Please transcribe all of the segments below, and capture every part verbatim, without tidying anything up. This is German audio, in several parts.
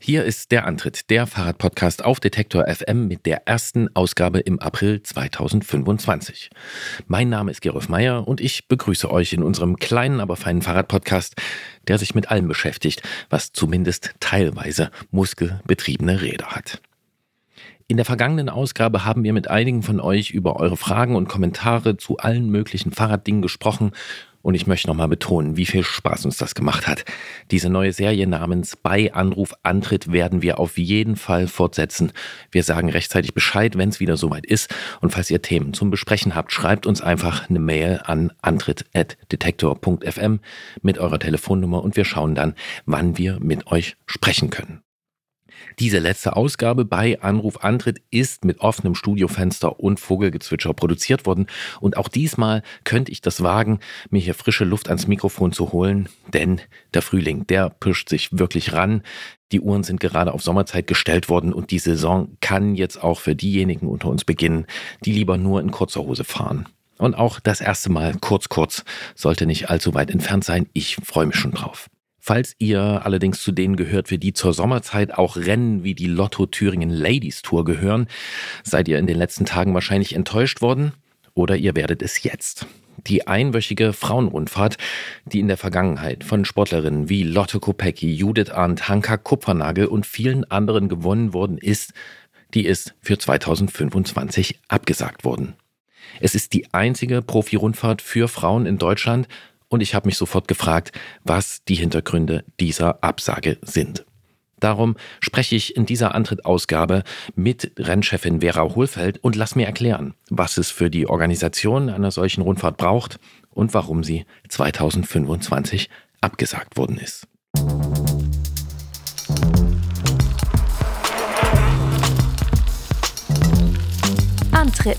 Hier ist der Antritt, der Fahrradpodcast auf Detektor F M mit der ersten Ausgabe im April zweitausendfünfundzwanzig. Mein Name ist Gerolf Meyer und ich begrüße euch in unserem kleinen, aber feinen Fahrradpodcast, der sich mit allem beschäftigt, was zumindest teilweise muskelbetriebene Räder hat. In der vergangenen Ausgabe haben wir mit einigen von euch über eure Fragen und Kommentare zu allen möglichen Fahrraddingen gesprochen. Und ich möchte nochmal betonen, wie viel Spaß uns das gemacht hat. Diese neue Serie namens Bei Anruf Antritt werden wir auf jeden Fall fortsetzen. Wir sagen rechtzeitig Bescheid, wenn es wieder soweit ist. Und falls ihr Themen zum Besprechen habt, schreibt uns einfach eine Mail an antritt at detektor punkt f m mit eurer Telefonnummer und wir schauen dann, wann wir mit euch sprechen können. Diese letzte Ausgabe bei Anruf Antritt ist mit offenem Studiofenster und Vogelgezwitscher produziert worden. Und auch diesmal könnte ich das wagen, mir hier frische Luft ans Mikrofon zu holen. Denn der Frühling, der pischt sich wirklich ran. Die Uhren sind gerade auf Sommerzeit gestellt worden und die Saison kann jetzt auch für diejenigen unter uns beginnen, die lieber nur in kurzer Hose fahren. Und auch das erste Mal kurz kurz sollte nicht allzu weit entfernt sein. Ich freue mich schon drauf. Falls ihr allerdings zu denen gehört, für die zur Sommerzeit auch Rennen wie die Lotto Thüringen Ladies Tour gehören, seid ihr in den letzten Tagen wahrscheinlich enttäuscht worden oder ihr werdet es jetzt. Die einwöchige Frauenrundfahrt, die in der Vergangenheit von Sportlerinnen wie Lotte Kopecky, Judith Arndt, Hanka Kupfernagel und vielen anderen gewonnen worden ist, die ist für zweitausendfünfundzwanzig abgesagt worden. Es ist die einzige Profi-Rundfahrt für Frauen in Deutschland. Und ich habe mich sofort gefragt, was die Hintergründe dieser Absage sind. Darum spreche ich in dieser Antritt-Ausgabe mit Rennchefin Vera Hohlfeld und lass mir erklären, was es für die Organisation einer solchen Rundfahrt braucht und warum sie zweitausendfünfundzwanzig abgesagt worden ist. Antritt.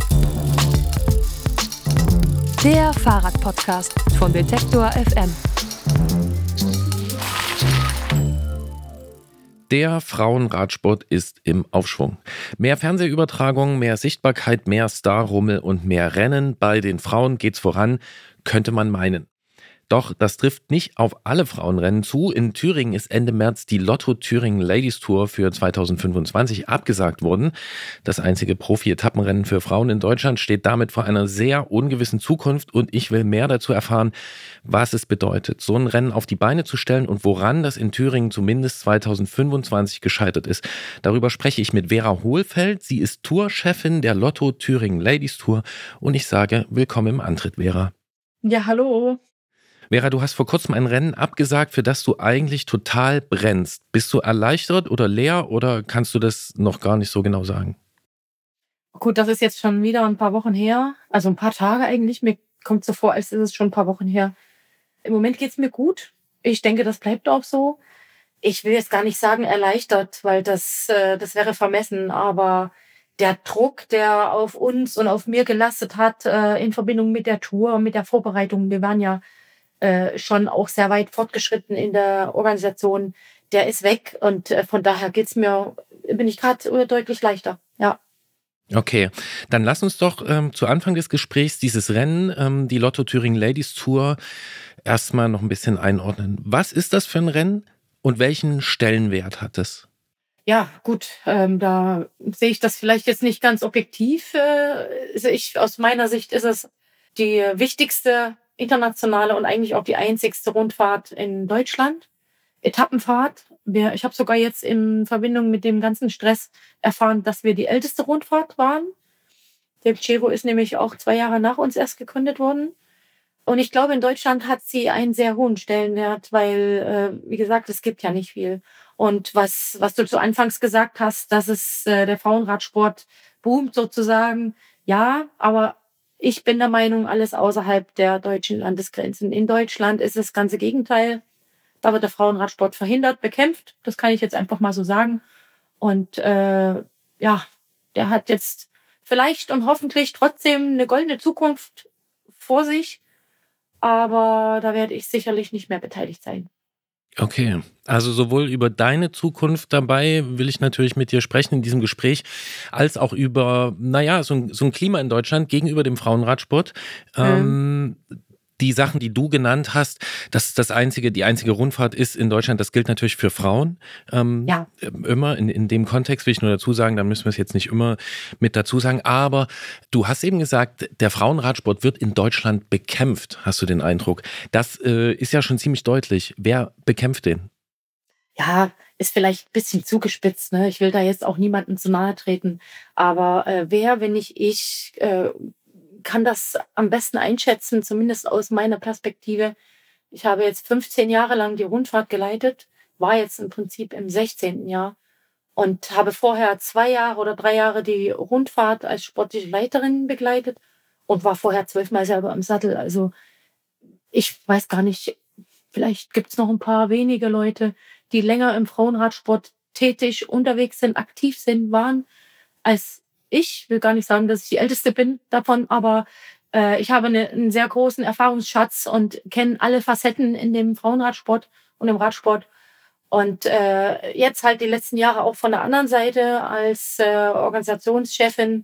Der Fahrradpodcast von Detektor F M. Der Frauenradsport ist im Aufschwung. Mehr Fernsehübertragungen, mehr Sichtbarkeit, mehr Starrummel und mehr Rennen. Bei den Frauen geht's voran, könnte man meinen. Doch das trifft nicht auf alle Frauenrennen zu. In Thüringen ist Ende März die Lotto Thüringen Ladies Tour für zweitausendfünfundzwanzig abgesagt worden. Das einzige Profi-Etappenrennen für Frauen in Deutschland steht damit vor einer sehr ungewissen Zukunft und ich will mehr dazu erfahren, was es bedeutet, so ein Rennen auf die Beine zu stellen und woran das in Thüringen zumindest zweitausendfünfundzwanzig gescheitert ist. Darüber spreche ich mit Vera Hohlfeld. Sie ist Tourchefin der Lotto Thüringen Ladies Tour und ich sage willkommen im Antritt, Vera. Ja, hallo. Vera, du hast vor kurzem ein Rennen abgesagt, für das du eigentlich total brennst. Bist du erleichtert oder leer oder kannst du das noch gar nicht so genau sagen? Gut, das ist jetzt schon wieder ein paar Wochen her. Also ein paar Tage eigentlich. Mir kommt so vor, als ist es schon ein paar Wochen her. Im Moment geht's mir gut. Ich denke, das bleibt auch so. Ich will jetzt gar nicht sagen erleichtert, weil das, äh, das wäre vermessen. Aber der Druck, der auf uns und auf mir gelastet hat, äh, in Verbindung mit der Tour, mit der Vorbereitung, wir waren ja Äh, schon auch sehr weit fortgeschritten in der Organisation, der ist weg und äh, von daher geht's mir, bin ich gerade deutlich leichter, ja. Okay, dann lass uns doch ähm, zu Anfang des Gesprächs dieses Rennen, ähm, die Lotto Thüringen Ladies Tour, erstmal noch ein bisschen einordnen. Was ist das für ein Rennen und welchen Stellenwert hat es? Ja, gut, ähm, da sehe ich das vielleicht jetzt nicht ganz objektiv. Äh, also ich, aus meiner Sicht ist es die wichtigste internationale und eigentlich auch die einzigste Rundfahrt in Deutschland. Etappenfahrt. Wir, ich habe sogar jetzt in Verbindung mit dem ganzen Stress erfahren, dass wir die älteste Rundfahrt waren. Der Giro ist nämlich auch zwei Jahre nach uns erst gegründet worden. Und ich glaube, in Deutschland hat sie einen sehr hohen Stellenwert, weil, äh, wie gesagt, es gibt ja nicht viel. Und was, was du zu Anfangs gesagt hast, dass es äh, der Frauenradsport boomt sozusagen, ja, aber ich bin der Meinung, alles außerhalb der deutschen Landesgrenzen. In Deutschland ist das ganze Gegenteil. Da wird der Frauenradsport verhindert, bekämpft. Das kann ich jetzt einfach mal so sagen. Und äh, ja, der hat jetzt vielleicht und hoffentlich trotzdem eine goldene Zukunft vor sich. Aber da werde ich sicherlich nicht mehr beteiligt sein. Okay, also sowohl über deine Zukunft dabei will ich natürlich mit dir sprechen in diesem Gespräch, als auch über, naja, so ein, so ein Klima in Deutschland gegenüber dem Frauenradsport. Mhm. Ähm, Die Sachen, die du genannt hast, das das einzige, die einzige Rundfahrt ist in Deutschland, das gilt natürlich für Frauen. Ähm, Ja. Immer in, in dem Kontext will ich nur dazu sagen, da müssen wir es jetzt nicht immer mit dazu sagen. Aber du hast eben gesagt, der Frauenradsport wird in Deutschland bekämpft, hast du den Eindruck. Das äh, ist ja schon ziemlich deutlich. Wer bekämpft den? Ja, ist vielleicht ein bisschen zugespitzt, ne? Ich will da jetzt auch niemandem zu nahe treten. Aber äh, wer, wenn nicht ich, äh, kann das am besten einschätzen, zumindest aus meiner Perspektive. Ich habe jetzt fünfzehn Jahre lang die Rundfahrt geleitet, war jetzt im Prinzip im sechzehnten Jahr und habe vorher zwei Jahre oder drei Jahre die Rundfahrt als sportliche Leiterin begleitet und war vorher zwölfmal selber im Sattel. Also ich weiß gar nicht, vielleicht gibt's noch ein paar wenige Leute, die länger im Frauenradsport tätig, unterwegs sind, aktiv sind, waren als ich. Ich will gar nicht sagen, dass ich die Älteste bin davon, aber äh, ich habe eine, einen sehr großen Erfahrungsschatz und kenne alle Facetten in dem Frauenradsport und im Radsport. Und äh, jetzt halt die letzten Jahre auch von der anderen Seite als äh, Organisationschefin,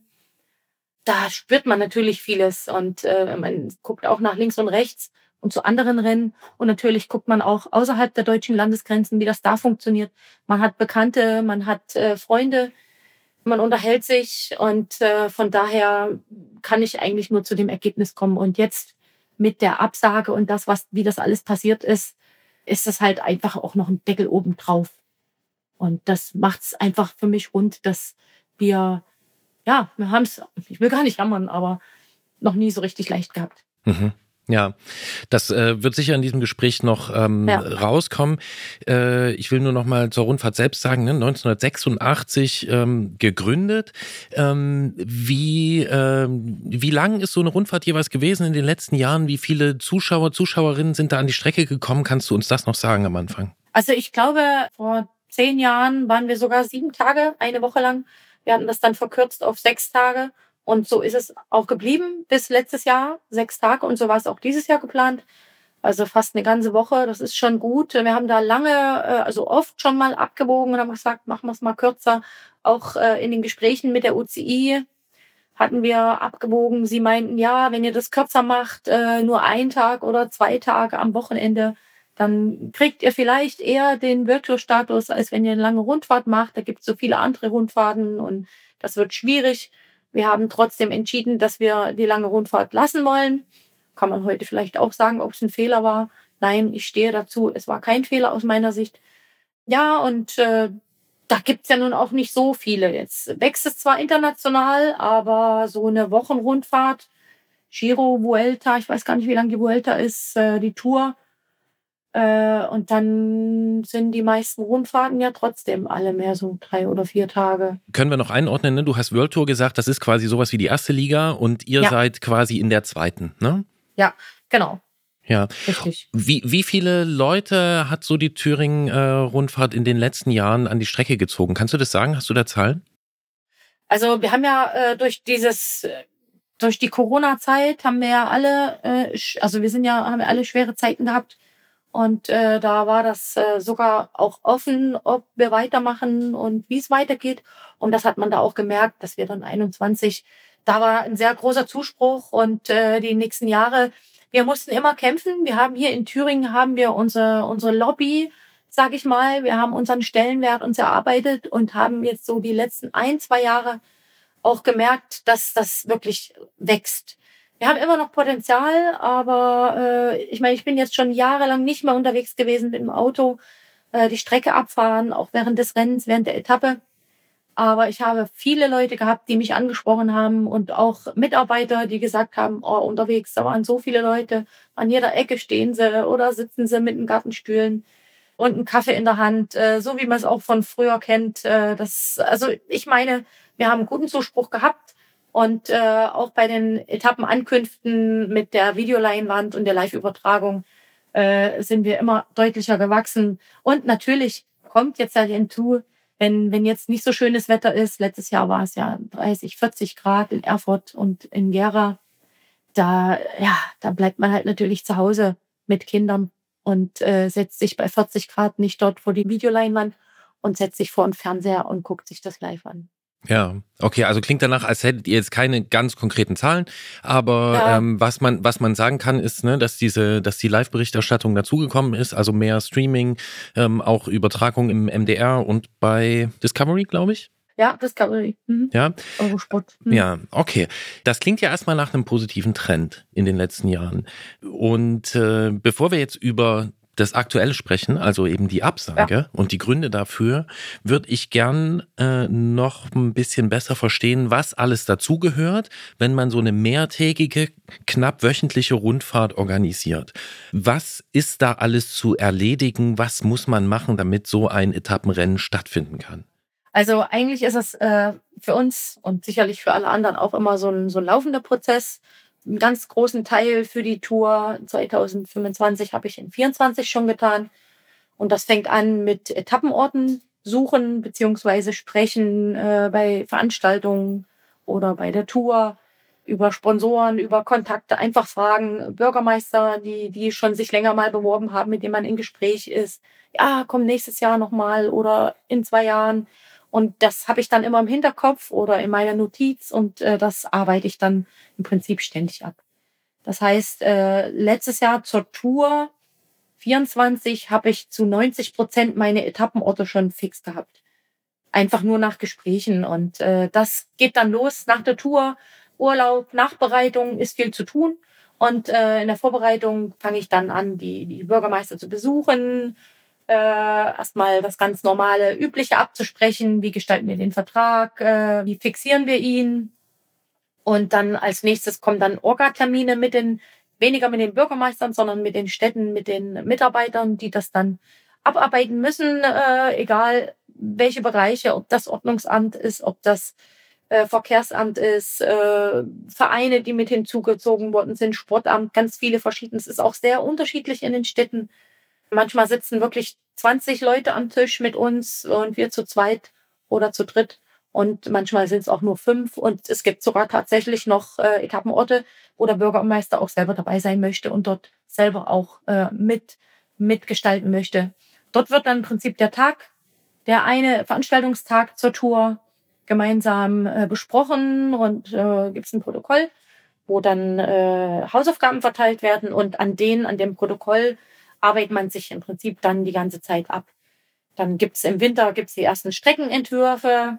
da spürt man natürlich vieles und äh, man guckt auch nach links und rechts und zu anderen Rennen. Und natürlich guckt man auch außerhalb der deutschen Landesgrenzen, wie das da funktioniert. Man hat Bekannte, man hat äh, Freunde, man unterhält sich und äh, von daher kann ich eigentlich nur zu dem Ergebnis kommen. Und jetzt mit der Absage und das, was wie das alles passiert ist, ist das halt einfach auch noch ein Deckel oben drauf. Und das macht es einfach für mich rund, dass wir, ja, wir haben es, ich will gar nicht jammern, aber noch nie so richtig leicht gehabt. Mhm. Ja, das äh, wird sicher in diesem Gespräch noch ähm, Ja. rauskommen. Äh, ich will nur noch mal zur Rundfahrt selbst sagen, ne? neunzehnhundertsechsundachtzig ähm, gegründet. Ähm, wie, ähm, wie lang ist so eine Rundfahrt jeweils gewesen in den letzten Jahren? Wie viele Zuschauer, Zuschauerinnen sind da an die Strecke gekommen? Kannst du uns das noch sagen am Anfang? Also ich glaube, vor zehn Jahren waren wir sogar sieben Tage, eine Woche lang. Wir hatten das dann verkürzt auf sechs Tage. Und so ist es auch geblieben bis letztes Jahr, sechs Tage. Und so war es auch dieses Jahr geplant. Also fast eine ganze Woche. Das ist schon gut. Wir haben da lange, äh, also oft schon mal abgewogen und haben gesagt, machen wir es mal kürzer. Auch äh, in den Gesprächen mit der U C I hatten wir abgewogen. Sie meinten, ja, wenn ihr das kürzer macht, äh, nur ein Tag oder zwei Tage am Wochenende, dann kriegt ihr vielleicht eher den Virtual-Status, als wenn ihr eine lange Rundfahrt macht. Da gibt es so viele andere Rundfahrten und das wird schwierig. Wir haben trotzdem entschieden, dass wir die lange Rundfahrt lassen wollen. Kann man heute vielleicht auch sagen, ob es ein Fehler war. Nein, ich stehe dazu. Es war kein Fehler aus meiner Sicht. Ja, und äh, da gibt's ja nun auch nicht so viele. Jetzt wächst es zwar international, aber so eine Wochenrundfahrt, Giro, Vuelta, ich weiß gar nicht, wie lang die Vuelta ist, äh, die Tour. Äh, und dann sind die meisten Rundfahrten ja trotzdem alle mehr so drei oder vier Tage. Können wir noch einordnen, ne? Du hast World Tour gesagt, das ist quasi sowas wie die erste Liga und ihr Ja. seid quasi in der zweiten, ne? Ja, genau, Ja. richtig. Wie, wie viele Leute hat so die Thüringen-Rundfahrt in den letzten Jahren an die Strecke gezogen? Kannst du das sagen? Hast du da Zahlen? Also wir haben ja äh, durch dieses, äh, durch die Corona-Zeit haben wir ja alle, äh, sch- also wir sind ja, haben ja alle schwere Zeiten gehabt. Und äh, da war das äh, sogar auch offen, ob wir weitermachen und wie es weitergeht. Und das hat man da auch gemerkt, dass wir dann einundzwanzig, da war ein sehr großer Zuspruch und äh, die nächsten Jahre, wir mussten immer kämpfen. Wir haben hier in Thüringen, haben wir unsere, unsere Lobby, sag ich mal. Wir haben unseren Stellenwert uns erarbeitet und haben jetzt so die letzten ein, zwei Jahre auch gemerkt, dass das wirklich wächst. Wir haben immer noch Potenzial, aber äh, ich meine, ich bin jetzt schon jahrelang nicht mehr unterwegs gewesen mit dem Auto, äh, die Strecke abfahren, auch während des Rennens, während der Etappe. Aber ich habe viele Leute gehabt, die mich angesprochen haben und auch Mitarbeiter, die gesagt haben, oh, unterwegs, da waren so viele Leute, an jeder Ecke stehen sie oder sitzen sie mit den Gartenstühlen und einen Kaffee in der Hand, äh, so wie man es auch von früher kennt. Äh, das, also ich meine, wir haben guten Zuspruch gehabt. Und äh, auch bei den Etappenankünften mit der Videoleinwand und der Live-Übertragung äh, sind wir immer deutlicher gewachsen. Und natürlich kommt jetzt halt hinzu, wenn, wenn jetzt nicht so schönes Wetter ist, letztes Jahr war es ja dreißig, vierzig Grad in Erfurt und in Gera, da, ja, da bleibt man halt natürlich zu Hause mit Kindern und äh, setzt sich bei vierzig Grad nicht dort vor die Videoleinwand und setzt sich vor den Fernseher und guckt sich das live an. Ja, okay, also klingt danach, als hättet ihr jetzt keine ganz konkreten Zahlen, aber Ja. ähm, was man was man sagen kann, ist, ne, dass diese, dass die Live-Berichterstattung dazugekommen ist, also mehr Streaming, ähm, auch Übertragung im M D R und bei Discovery, glaube ich. Ja, Discovery. Mhm. Ja, Eurosport. Mhm. ja, okay. Das klingt ja erstmal nach einem positiven Trend in den letzten Jahren. Und äh, bevor wir jetzt über das Aktuelle sprechen, also eben die Absage Ja. und die Gründe dafür, würde ich gern äh, noch ein bisschen besser verstehen, was alles dazugehört, wenn man so eine mehrtägige, knapp wöchentliche Rundfahrt organisiert. Was ist da alles zu erledigen? Was muss man machen, damit so ein Etappenrennen stattfinden kann? Also eigentlich ist es äh, für uns und sicherlich für alle anderen auch immer so ein, so ein laufender Prozess. Einen ganz großen Teil für die Tour zwanzig fünfundzwanzig habe ich in vierundzwanzig schon getan. Und das fängt an mit Etappenorten suchen beziehungsweise sprechen äh, bei Veranstaltungen oder bei der Tour, über Sponsoren, über Kontakte, einfach fragen, Bürgermeister, die, die schon sich länger mal beworben haben, mit denen man in Gespräch ist. Ja, komm nächstes Jahr nochmal oder in zwei Jahren. Und das habe ich dann immer im Hinterkopf oder in meiner Notiz und äh, das arbeite ich dann im Prinzip ständig ab. Das heißt, äh, letztes Jahr zur Tour vierundzwanzig habe ich zu neunzig Prozent meine Etappenorte schon fix gehabt. Einfach nur nach Gesprächen. Und äh, das geht dann los nach der Tour. Urlaub, Nachbereitung ist viel zu tun. Und äh, in der Vorbereitung fange ich dann an, die, die Bürgermeister zu besuchen, äh, erstmal das ganz normale, übliche abzusprechen. Wie gestalten wir den Vertrag? Äh, wie fixieren wir ihn? Und dann als nächstes kommen dann Orga-Termine mit den, weniger mit den Bürgermeistern, sondern mit den Städten, mit den Mitarbeitern, die das dann abarbeiten müssen, äh, egal welche Bereiche, ob das Ordnungsamt ist, ob das äh, Verkehrsamt ist, äh, Vereine, die mit hinzugezogen worden sind, Sportamt, ganz viele verschiedene. Es ist auch sehr unterschiedlich in den Städten. Manchmal sitzen wirklich zwanzig Leute am Tisch mit uns und wir zu zweit oder zu dritt. Und manchmal sind es auch nur fünf. Und es gibt sogar tatsächlich noch äh, Etappenorte, wo der Bürgermeister auch selber dabei sein möchte und dort selber auch äh, mit mitgestalten möchte. Dort wird dann im Prinzip der Tag, der eine Veranstaltungstag zur Tour gemeinsam äh, besprochen und äh, gibt es ein Protokoll, wo dann äh, Hausaufgaben verteilt werden und an denen, an dem Protokoll arbeitet man sich im Prinzip dann die ganze Zeit ab. Dann gibt's im Winter gibt's die ersten Streckenentwürfe.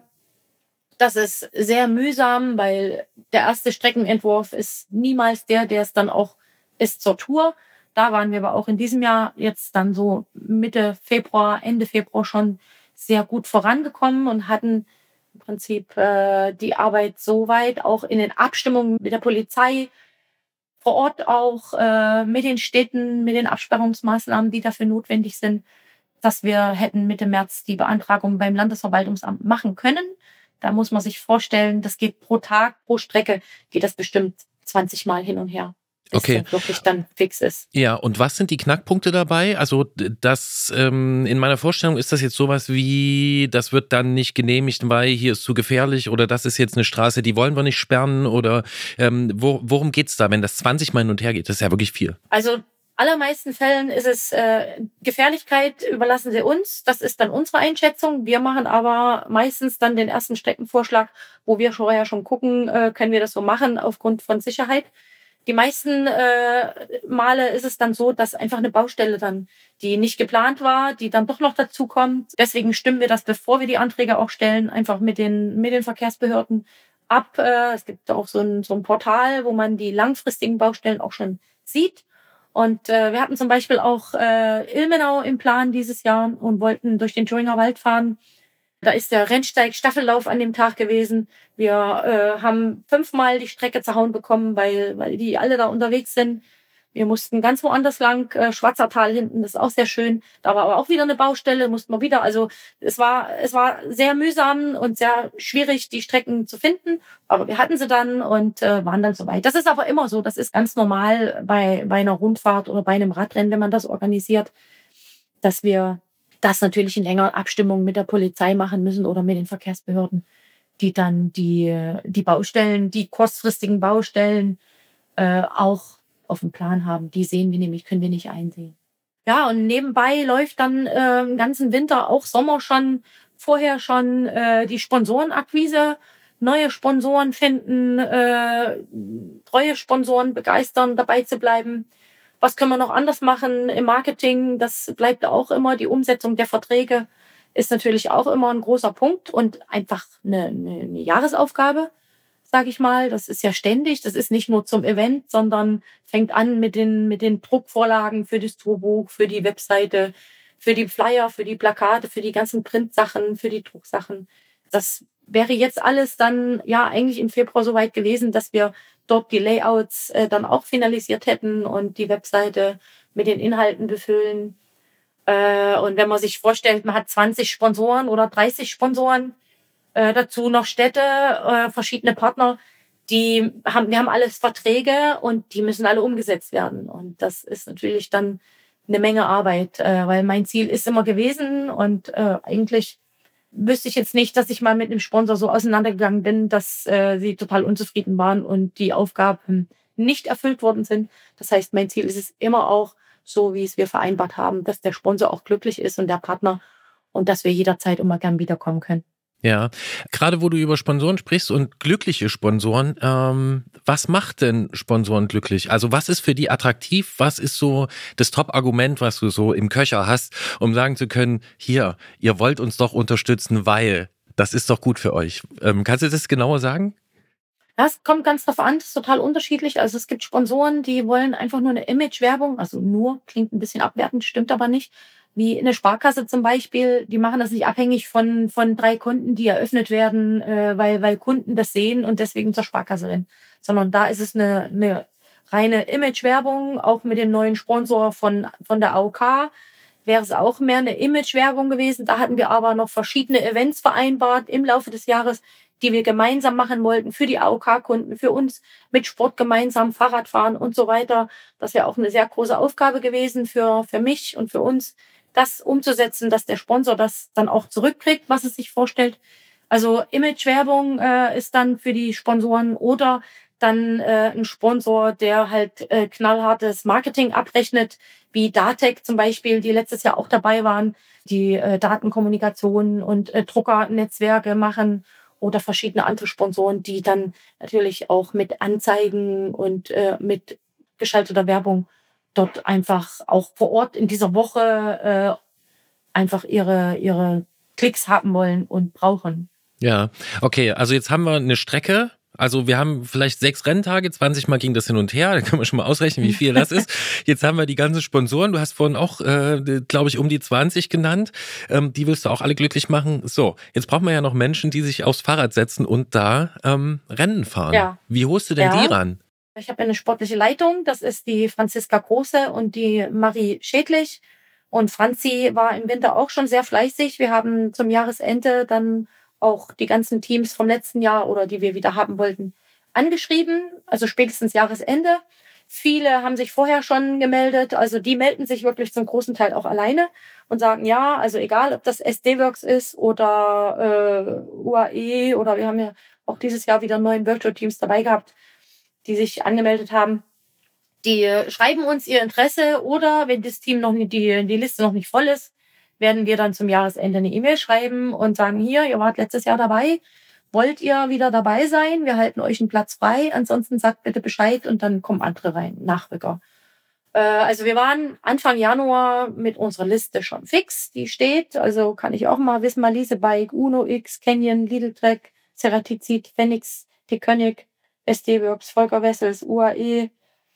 Das ist sehr mühsam, weil der erste Streckenentwurf ist niemals der, der es dann auch ist zur Tour. Da waren wir aber auch in diesem Jahr jetzt dann so Mitte Februar, Ende Februar schon sehr gut vorangekommen und hatten im Prinzip äh, die Arbeit so weit, auch in den Abstimmungen mit der Polizei, vor Ort auch äh, mit den Städten, mit den Absperrungsmaßnahmen, die dafür notwendig sind, dass wir hätten Mitte März die Beantragung beim Landesverwaltungsamt machen können. Da muss man sich vorstellen, das geht pro Tag, pro Strecke geht das bestimmt zwanzig Mal hin und her, bis Okay. das wirklich dann fix ist. Ja, und was sind die Knackpunkte dabei? Also das ähm, in meiner Vorstellung ist das jetzt sowas wie, das wird dann nicht genehmigt, weil hier ist zu gefährlich oder das ist jetzt eine Straße, die wollen wir nicht sperren oder ähm, wo, worum geht's da, wenn das zwanzig Mal hin und her geht? Das ist ja wirklich viel. Also allermeisten Fällen ist es äh, Gefährlichkeit überlassen sie uns. Das ist dann unsere Einschätzung. Wir machen aber meistens dann den ersten Streckenvorschlag, wo wir vorher schon gucken, äh, können wir das so machen aufgrund von Sicherheit. Die meisten äh, Male ist es dann so, dass einfach eine Baustelle dann, die nicht geplant war, die dann doch noch dazu kommt. Deswegen stimmen wir das, bevor wir die Anträge auch stellen, einfach mit den, mit den Verkehrsbehörden ab. Äh, es gibt auch so ein, so ein Portal, wo man die langfristigen Baustellen auch schon sieht. Und äh, wir hatten zum Beispiel auch äh, Ilmenau im Plan dieses Jahr und wollten durch den Thüringer Wald fahren. Da ist der Rennsteig-Staffellauf an dem Tag gewesen. Wir äh, haben fünfmal die Strecke zerhauen bekommen, weil, weil die alle da unterwegs sind. Wir mussten ganz woanders lang, äh, Schwarzertal hinten, das ist auch sehr schön. Da war aber auch wieder eine Baustelle, mussten wir wieder. Also es war, es war sehr mühsam und sehr schwierig, die Strecken zu finden. Aber wir hatten sie dann und äh, waren dann soweit. Das ist aber immer so. Das ist ganz normal bei, bei einer Rundfahrt oder bei einem Radrennen, wenn man das organisiert, dass wir das natürlich in enger Abstimmung mit der Polizei machen müssen oder mit den Verkehrsbehörden, die dann die, die Baustellen, die kurzfristigen Baustellen äh, auch auf dem Plan haben. Die sehen wir nämlich, können wir nicht einsehen. Ja, und nebenbei läuft dann äh, im ganzen Winter, auch Sommer schon, vorher schon äh, die Sponsorenakquise, neue Sponsoren finden, äh, treue Sponsoren begeistern, dabei zu bleiben. Was können wir noch anders machen im Marketing? Das bleibt auch immer. Die Umsetzung der Verträge ist natürlich auch immer ein großer Punkt und einfach eine, eine, eine Jahresaufgabe, sage ich mal. Das ist ja ständig. Das ist nicht nur zum Event, sondern fängt an mit den, mit den Druckvorlagen für das Tourbuch, für die Webseite, für die Flyer, für die Plakate, für die ganzen Printsachen, für die Drucksachen. Das wäre jetzt alles dann ja eigentlich im Februar soweit gewesen, dass wir dort die Layouts äh, dann auch finalisiert hätten und die Webseite mit den Inhalten befüllen. Äh, und wenn man sich vorstellt, man hat zwanzig Sponsoren oder dreißig Sponsoren, äh, dazu noch Städte, äh, verschiedene Partner, die haben, wir haben alles Verträge und die müssen alle umgesetzt werden. Und das ist natürlich dann eine Menge Arbeit, äh, weil mein Ziel ist immer gewesen und äh, eigentlich wüsste ich jetzt nicht, dass ich mal mit einem Sponsor so auseinandergegangen bin, dass äh, sie total unzufrieden waren und die Aufgaben nicht erfüllt worden sind. Das heißt, mein Ziel ist es immer auch, so wie es wir vereinbart haben, dass der Sponsor auch glücklich ist und der Partner und dass wir jederzeit immer gern wiederkommen können. Ja, gerade wo du über Sponsoren sprichst und glückliche Sponsoren, ähm, was macht denn Sponsoren glücklich? Also was ist für die attraktiv? Was ist so das Top-Argument, was du so im Köcher hast, um sagen zu können, hier, ihr wollt uns doch unterstützen, weil das ist doch gut für euch. Ähm, kannst du das genauer sagen? Ja, es kommt ganz drauf an, das ist total unterschiedlich. Also es gibt Sponsoren, die wollen einfach nur eine Image-Werbung, also nur, klingt ein bisschen abwertend, stimmt aber nicht. Wie eine Sparkasse zum Beispiel, die machen das nicht abhängig von, von drei Kunden, die eröffnet werden, äh, weil, weil Kunden das sehen und deswegen zur Sparkasse rennen. Sondern da ist es eine, eine reine Image-Werbung, auch mit dem neuen Sponsor von, von der A O K wäre es auch mehr eine Image-Werbung gewesen. Da hatten wir aber noch verschiedene Events vereinbart im Laufe des Jahres, die wir gemeinsam machen wollten für die A O K-Kunden, für uns mit Sport gemeinsam, Fahrradfahren und so weiter. Das wäre auch eine sehr große Aufgabe gewesen für, für mich und für uns, das umzusetzen, dass der Sponsor das dann auch zurückkriegt, was es sich vorstellt. Also Image-Werbung äh, ist dann für die Sponsoren oder dann äh, ein Sponsor, der halt äh, knallhartes Marketing abrechnet, wie Datec zum Beispiel, die letztes Jahr auch dabei waren, die äh, Datenkommunikation und äh, Druckernetzwerke machen oder verschiedene andere Sponsoren, die dann natürlich auch mit Anzeigen und äh, mit geschalteter Werbung dort einfach auch vor Ort in dieser Woche äh, einfach ihre, ihre Klicks haben wollen und brauchen. Ja, okay, also jetzt haben wir eine Strecke. Also wir haben vielleicht sechs Renntage, zwanzig Mal ging das hin und her, da kann man schon mal ausrechnen, wie viel das ist. Jetzt haben wir die ganzen Sponsoren, du hast vorhin auch, äh, glaube ich, um die zwanzig genannt, ähm, die willst du auch alle glücklich machen. So, jetzt brauchen wir ja noch Menschen, die sich aufs Fahrrad setzen und da ähm, Rennen fahren. Ja. Wie holst du denn Ja. die ran? Ich habe eine sportliche Leitung, das ist die Franziska Große und die Marie Schädlich. Und Franzi war im Winter auch schon sehr fleißig. Wir haben zum Jahresende dann auch die ganzen Teams vom letzten Jahr oder die wir wieder haben wollten, angeschrieben, also spätestens Jahresende. Viele haben sich vorher schon gemeldet, also die melden sich wirklich zum großen Teil auch alleine und sagen, ja, also egal, ob das S D-Works ist oder äh, U A E oder wir haben ja auch dieses Jahr wieder neun Virtual Teams dabei gehabt, die sich angemeldet haben. Die äh, schreiben uns ihr Interesse oder wenn das Team noch nicht, die, die Liste noch nicht voll ist, werden wir dann zum Jahresende eine E-Mail schreiben und sagen, hier, ihr wart letztes Jahr dabei, wollt ihr wieder dabei sein? Wir halten euch einen Platz frei, ansonsten sagt bitte Bescheid und dann kommen andere rein, Nachrücker. Äh, also wir waren Anfang Januar mit unserer Liste schon fix, die steht, also kann ich auch mal wissen, Malise Bike, Uno X, Canyon, Lidl Trek, Ceratizid, Phoenix, T-König, S D-Works, Volker Wessels, U A E,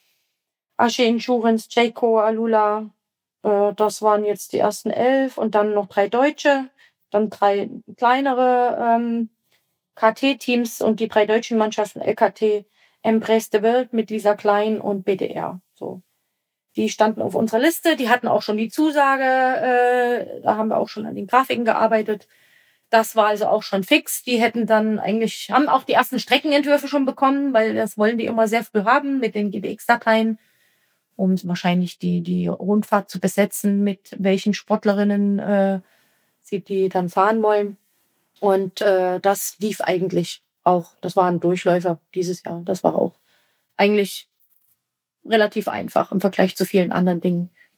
Asche Insurance, Jayco, Alula. Äh, das waren jetzt die ersten elf und dann noch drei Deutsche, dann drei kleinere ähm, K T-Teams und die drei deutschen Mannschaften L K T, Embrace the World mit Lisa Klein und B D R. So. Die standen auf unserer Liste, die hatten auch schon die Zusage, äh, da haben wir auch schon an den Grafiken gearbeitet. Das war also auch schon fix. Die hätten dann eigentlich, haben auch die ersten Streckenentwürfe schon bekommen, weil das wollen die immer sehr früh haben mit den G B X-Dateien, um wahrscheinlich die, die Rundfahrt zu besetzen, mit welchen Sportlerinnen äh, sie die dann fahren wollen. Und äh, das lief eigentlich auch, das war ein Durchläufer dieses Jahr. Das war auch eigentlich relativ einfach im Vergleich zu vielen anderen Dingen,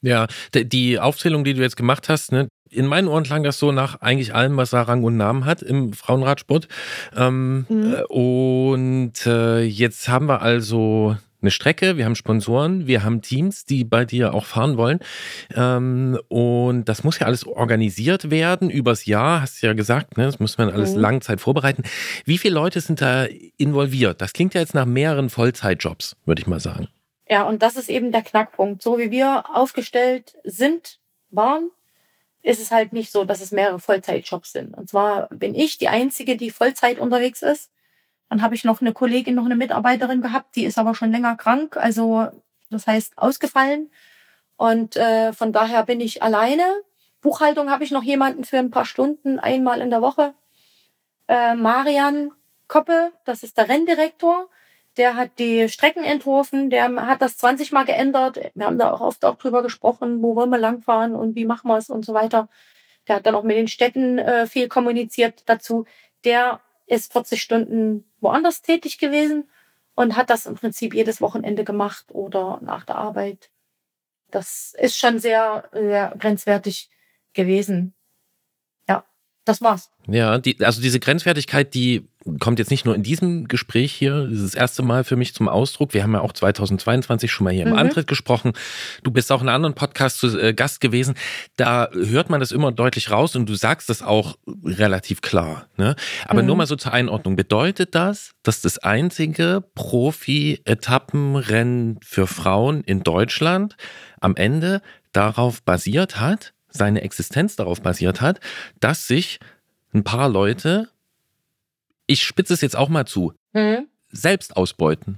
Ja, d- die Aufzählung, die du jetzt gemacht hast, ne, in meinen Ohren klang das so nach eigentlich allem, was da Rang und Namen hat im Frauenradsport. Ähm, Mhm. äh, und äh, jetzt haben wir also eine Strecke, wir haben Sponsoren, wir haben Teams, die bei dir auch fahren wollen. Ähm, und das muss ja alles organisiert werden übers Jahr, hast du ja gesagt, ne? Das muss man alles Mhm. Langzeit vorbereiten. Wie viele Leute sind da involviert? Das klingt ja jetzt nach mehreren Vollzeitjobs, würde ich mal sagen. Ja, und das ist eben der Knackpunkt. So wie wir aufgestellt sind, waren, ist es halt nicht so, dass es mehrere Vollzeitjobs sind. Und zwar bin ich die Einzige, die Vollzeit unterwegs ist. Dann habe ich noch eine Kollegin, noch eine Mitarbeiterin gehabt, die ist aber schon länger krank, also das heißt ausgefallen. Und äh, von daher bin ich alleine. Buchhaltung habe ich noch jemanden für ein paar Stunden, einmal in der Woche. Äh, Marian Koppe, das ist der Renndirektor. Der hat die Strecken entworfen, der hat das zwanzig Mal geändert. Wir haben da auch oft auch drüber gesprochen, wo wollen wir langfahren und wie machen wir es und so weiter. Der hat dann auch mit den Städten äh, viel kommuniziert dazu. Der ist vierzig Stunden woanders tätig gewesen und hat das im Prinzip jedes Wochenende gemacht oder nach der Arbeit. Das ist schon sehr, sehr grenzwertig gewesen. Ja, das war's. Ja, die, also diese Grenzwertigkeit, die kommt jetzt nicht nur in diesem Gespräch hier, das ist das erste Mal für mich zum Ausdruck. Wir haben ja auch zweitausendzweiundzwanzig schon mal hier im Mhm. Antritt gesprochen. Du bist auch in einem anderen Podcast zu äh, Gast gewesen. Da hört man das immer deutlich raus und du sagst das auch relativ klar. Ne? Aber Mhm. nur mal so zur Einordnung. Bedeutet das, dass das einzige Profi-Etappenrennen für Frauen in Deutschland am Ende darauf basiert hat, seine Existenz darauf basiert hat, dass sich ein paar Leute, ich spitze es jetzt auch mal zu, Mhm. selbst ausbeuten?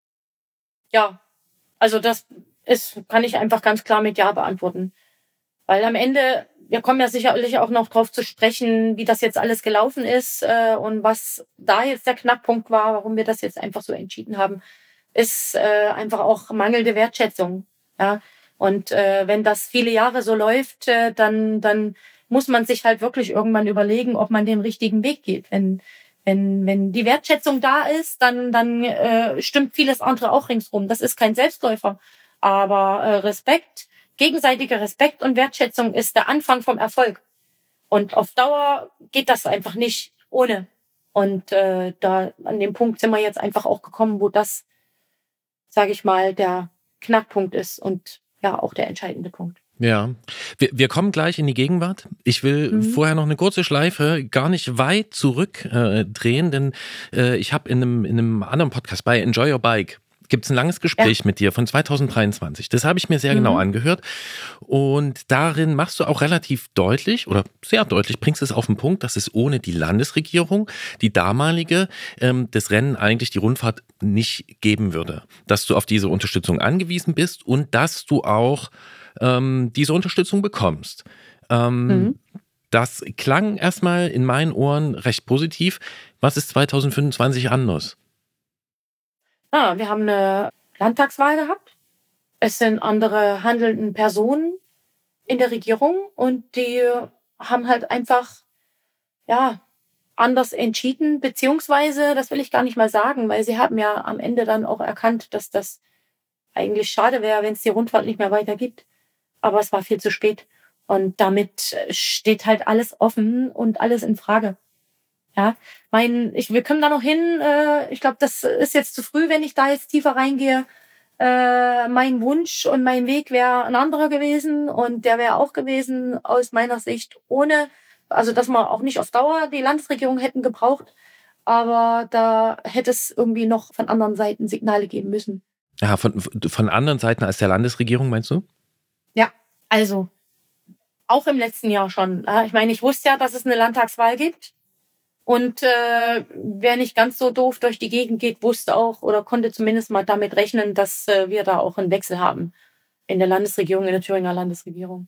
Ja, also das ist, kann ich einfach ganz klar mit Ja beantworten. Weil am Ende, wir kommen ja sicherlich auch noch drauf zu sprechen, wie das jetzt alles gelaufen ist äh, und was da jetzt der Knackpunkt war, warum wir das jetzt einfach so entschieden haben, ist äh, einfach auch mangelnde Wertschätzung. Ja? Und äh, wenn das viele Jahre so läuft, äh, dann, dann muss man sich halt wirklich irgendwann überlegen, ob man den richtigen Weg geht. Wenn, wenn, wenn die Wertschätzung da ist, dann, dann äh, stimmt vieles andere auch ringsrum. Das ist kein Selbstläufer. Aber äh, Respekt, gegenseitiger Respekt und Wertschätzung ist der Anfang vom Erfolg. Und auf Dauer geht das einfach nicht ohne. Und äh, da an dem Punkt sind wir jetzt einfach auch gekommen, wo das, sage ich mal, der Knackpunkt ist und ja auch der entscheidende Punkt. Ja, wir, wir kommen gleich in die Gegenwart. Ich will Mhm. vorher noch eine kurze Schleife gar nicht weit zurück äh, drehen, denn äh, ich habe in einem, in einem anderen Podcast bei Enjoy Your Bike gibt es ein langes Gespräch mit dir von zweitausenddreiundzwanzig. Das habe ich mir sehr Mhm. genau angehört. Und darin machst du auch relativ deutlich oder sehr deutlich, bringst es auf den Punkt, dass es ohne die Landesregierung, die damalige, ähm, das Rennen eigentlich die Rundfahrt nicht geben würde. Dass du auf diese Unterstützung angewiesen bist und dass du auch ähm, diese Unterstützung bekommst. Ähm, Mhm. Das klang erstmal in meinen Ohren recht positiv. Was ist zweitausendfünfundzwanzig anders? Ah, wir haben eine Landtagswahl gehabt. Es sind andere handelnde Personen in der Regierung und die haben halt einfach, ja, anders entschieden, beziehungsweise, das will ich gar nicht mal sagen, weil sie haben ja am Ende dann auch erkannt, dass das eigentlich schade wäre, wenn es die Rundfahrt nicht mehr weitergibt. Aber es war viel zu spät. Und damit äh, steht halt alles offen und alles in Frage. Ja, mein, ich, wir können da noch hin. Äh, ich glaube, das ist jetzt zu früh, wenn ich da jetzt tiefer reingehe. Äh, mein Wunsch und mein Weg wäre ein anderer gewesen und der wäre auch gewesen aus meiner Sicht ohne, also dass wir auch nicht auf Dauer die Landesregierung hätten gebraucht, aber da hätte es irgendwie noch von anderen Seiten Signale geben müssen. Ja, von, von anderen Seiten als der Landesregierung, meinst du? Ja, also auch im letzten Jahr schon. Ja, ich meine, ich wusste ja, dass es eine Landtagswahl gibt. Und äh, wer nicht ganz so doof durch die Gegend geht, wusste auch oder konnte zumindest mal damit rechnen, dass äh, wir da auch einen Wechsel haben in der Landesregierung, in der Thüringer Landesregierung.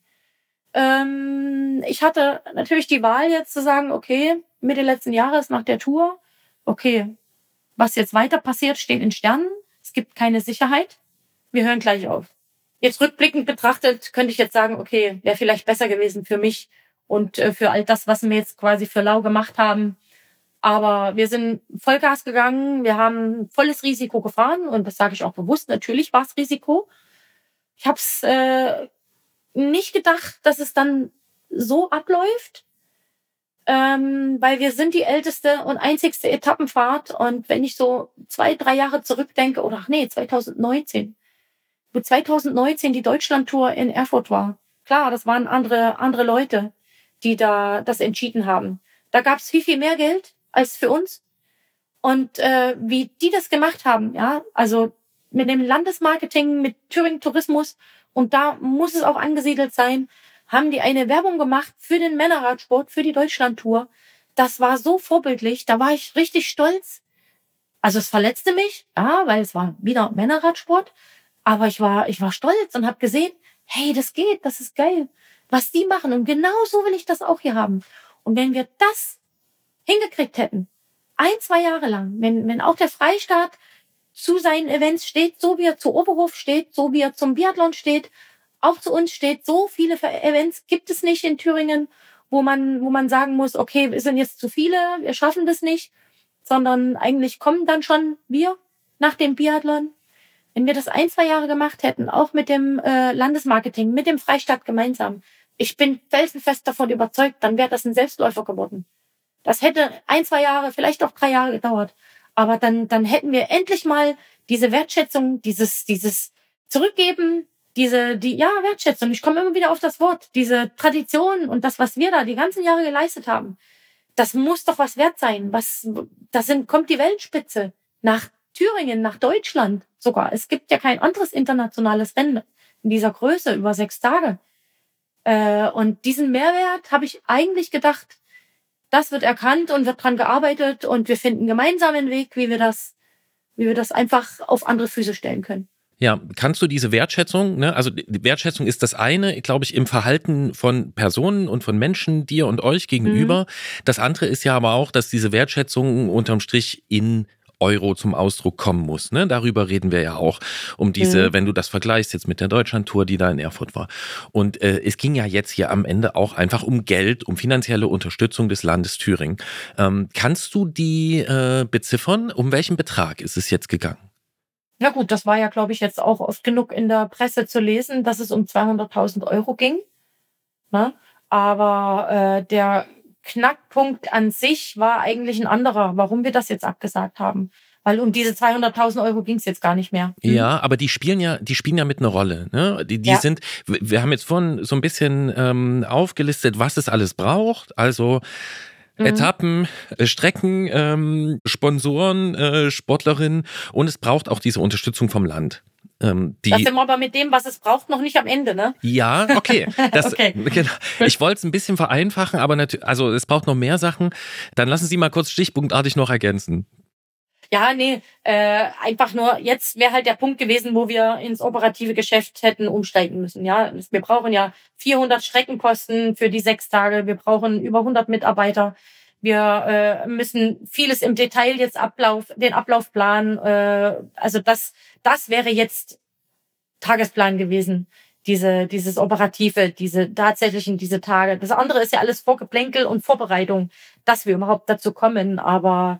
Ähm, ich hatte natürlich die Wahl jetzt zu sagen, okay, Mitte letzten Jahres nach der Tour, okay, was jetzt weiter passiert, steht in Sternen. Es gibt keine Sicherheit. Wir hören gleich auf. Jetzt rückblickend betrachtet könnte ich jetzt sagen, okay, wäre vielleicht besser gewesen für mich und äh, für all das, was wir jetzt quasi für lau gemacht haben. Aber wir sind Vollgas gegangen, wir haben volles Risiko gefahren und das sage ich auch bewusst, natürlich war es Risiko. Ich habe es äh, nicht gedacht, dass es dann so abläuft, ähm, weil wir sind die älteste und einzigste Etappenfahrt. Und wenn ich so zwei, drei Jahre zurückdenke, oder ach nee, zwanzig neunzehn, wo zwanzig neunzehn die Deutschlandtour in Erfurt war. Klar, das waren andere, andere Leute, die da das entschieden haben. Da gab es viel, viel mehr Geld als für uns. Und äh, wie die das gemacht haben, ja, also mit dem Landesmarketing, mit Thüringen Tourismus, und da muss es auch angesiedelt sein, haben die eine Werbung gemacht für den Männerradsport, für die Deutschlandtour. Das war so vorbildlich, da war ich richtig stolz. Also es verletzte mich, ja, weil es war wieder Männerradsport, aber ich war, ich war stolz und habe gesehen, hey, das geht, das ist geil, was die machen. Und genau so will ich das auch hier haben. Und wenn wir das hingekriegt hätten, ein, zwei Jahre lang, wenn, wenn auch der Freistaat zu seinen Events steht, so wie er zu Oberhof steht, so wie er zum Biathlon steht, auch zu uns steht, so viele Events gibt es nicht in Thüringen, wo man, wo man sagen muss, okay, wir sind jetzt zu viele, wir schaffen das nicht, sondern eigentlich kommen dann schon wir nach dem Biathlon. Wenn wir das ein, zwei Jahre gemacht hätten, auch mit dem äh, Landesmarketing, mit dem Freistaat gemeinsam, ich bin felsenfest davon überzeugt, dann wäre das ein Selbstläufer geworden. Das hätte ein, zwei Jahre, vielleicht auch drei Jahre gedauert. Aber dann, dann hätten wir endlich mal diese Wertschätzung, dieses, dieses Zurückgeben, diese, die, ja, Wertschätzung. Ich komme immer wieder auf das Wort. Diese Tradition und das, was wir da die ganzen Jahre geleistet haben. Das muss doch was wert sein. Was, das sind, kommt die Weltspitze nach Thüringen, nach Deutschland sogar. Es gibt ja kein anderes internationales Rennen in dieser Größe über sechs Tage. Äh, und diesen Mehrwert habe ich eigentlich gedacht, das wird erkannt und wird dran gearbeitet und wir finden gemeinsam einen Weg, wie wir das, wie wir das einfach auf andere Füße stellen können. Ja, kannst du diese Wertschätzung, ne, also die Wertschätzung ist das eine, glaube ich, im Verhalten von Personen und von Menschen dir und euch gegenüber. Mhm. Das andere ist ja aber auch, dass diese Wertschätzung unterm Strich in Euro zum Ausdruck kommen muss. Ne? Darüber reden wir ja auch, um diese, mhm. wenn du das vergleichst jetzt mit der Deutschlandtour, die da in Erfurt war. Und äh, es ging ja jetzt hier am Ende auch einfach um Geld, um finanzielle Unterstützung des Landes Thüringen. Ähm, kannst du die äh, beziffern? Um welchen Betrag ist es jetzt gegangen? Ja gut, das war ja, glaube ich, jetzt auch oft genug in der Presse zu lesen, dass es um zweihunderttausend Euro ging. Ne? Aber äh, der Knackpunkt an sich war eigentlich ein anderer, warum wir das jetzt abgesagt haben. Weil um diese zweihunderttausend Euro ging es jetzt gar nicht mehr. Hm? Ja, aber die spielen ja, die spielen ja mit einer Rolle. Ne? Die, die ja. sind, wir haben jetzt vorhin so ein bisschen ähm, aufgelistet, was es alles braucht. Also mhm. Etappen, Strecken, ähm, Sponsoren, äh, Sportlerinnen, und es braucht auch diese Unterstützung vom Land. Ähm, die, das sind wir aber mit dem, was es braucht, noch nicht am Ende, ne? Ja, okay. Das, okay. Genau. Ich wollte es ein bisschen vereinfachen, aber natürlich, also es braucht noch mehr Sachen. Dann lassen Sie mal kurz stichpunktartig noch ergänzen. Ja, nee, äh, einfach nur, jetzt wäre halt der Punkt gewesen, wo wir ins operative Geschäft hätten umsteigen müssen. Ja, wir brauchen ja vierhundert Streckenposten für die sechs Tage. Wir brauchen über hundert Mitarbeiter. Wir äh, müssen vieles im Detail jetzt Ablauf, den Ablauf planen. Äh, also das, das wäre jetzt Tagesplan gewesen. Diese, dieses Operative, diese tatsächlichen, diese Tage. Das andere ist ja alles Vorgeplänkel und Vorbereitung, dass wir überhaupt dazu kommen. Aber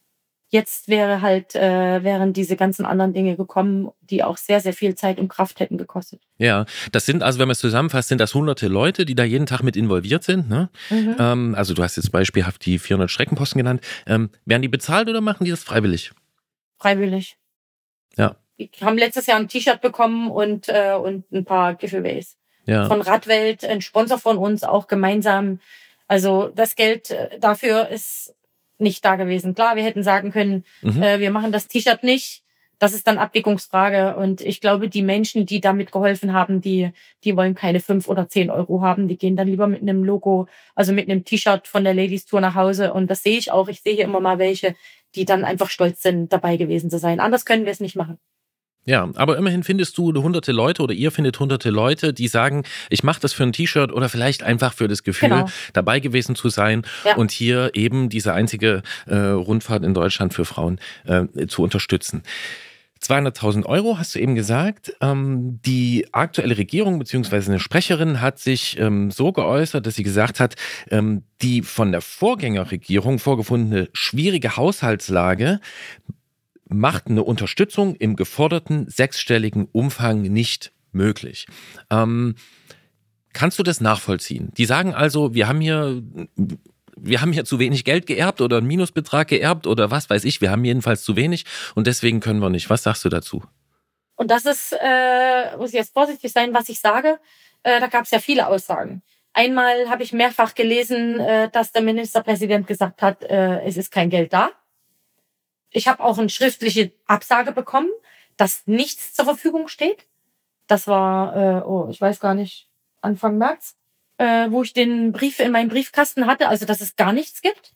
jetzt wäre halt, äh, wären diese ganzen anderen Dinge gekommen, die auch sehr, sehr viel Zeit und Kraft hätten gekostet. Ja, das sind, also wenn man es zusammenfasst, sind das hunderte Leute, die da jeden Tag mit involviert sind. Ne? Mhm. Ähm, also du hast jetzt beispielhaft die vierhundert Streckenposten genannt. Ähm, werden die bezahlt oder machen die das freiwillig? Freiwillig. Ja. Wir haben letztes Jahr ein T-Shirt bekommen und, äh, und ein paar Giveaways. Ja. Von Radwelt, ein Sponsor von uns, auch gemeinsam. Also das Geld dafür ist nicht da gewesen. Klar, wir hätten sagen können, mhm. äh, wir machen das T-Shirt nicht. Das ist dann Abwägungsfrage. Und ich glaube, die Menschen, die damit geholfen haben, die, die wollen keine fünf oder zehn Euro haben. Die gehen dann lieber mit einem Logo, also mit einem T-Shirt von der Ladies Tour nach Hause. Und das sehe ich auch. Ich sehe hier immer mal welche, die dann einfach stolz sind, dabei gewesen zu sein. Anders können wir es nicht machen. Ja, aber immerhin findest du hunderte Leute oder ihr findet hunderte Leute, die sagen, ich mache das für ein T-Shirt oder vielleicht einfach für das Gefühl, genau. dabei gewesen zu sein ja. und hier eben diese einzige äh, Rundfahrt in Deutschland für Frauen äh, zu unterstützen. zweihunderttausend Euro hast du eben gesagt. Ähm, die aktuelle Regierung bzw. eine Sprecherin hat sich ähm, so geäußert, dass sie gesagt hat, ähm, die von der Vorgängerregierung vorgefundene schwierige Haushaltslage macht eine Unterstützung im geforderten sechsstelligen Umfang nicht möglich. Ähm, Kannst du das nachvollziehen? Die sagen also, wir haben hier, wir haben hier zu wenig Geld geerbt oder einen Minusbetrag geerbt oder was weiß ich, wir haben jedenfalls zu wenig und deswegen können wir nicht. Was sagst du dazu? Und das ist, äh, muss ich jetzt vorsichtig sein, was ich sage, äh, da gab es ja viele Aussagen. Einmal habe ich mehrfach gelesen, äh, dass der Ministerpräsident gesagt hat, äh, es ist kein Geld da. Ich habe auch eine schriftliche Absage bekommen, dass nichts zur Verfügung steht. Das war, äh, oh, ich weiß gar nicht, Anfang März, äh, wo ich den Brief in meinem Briefkasten hatte, also dass es gar nichts gibt.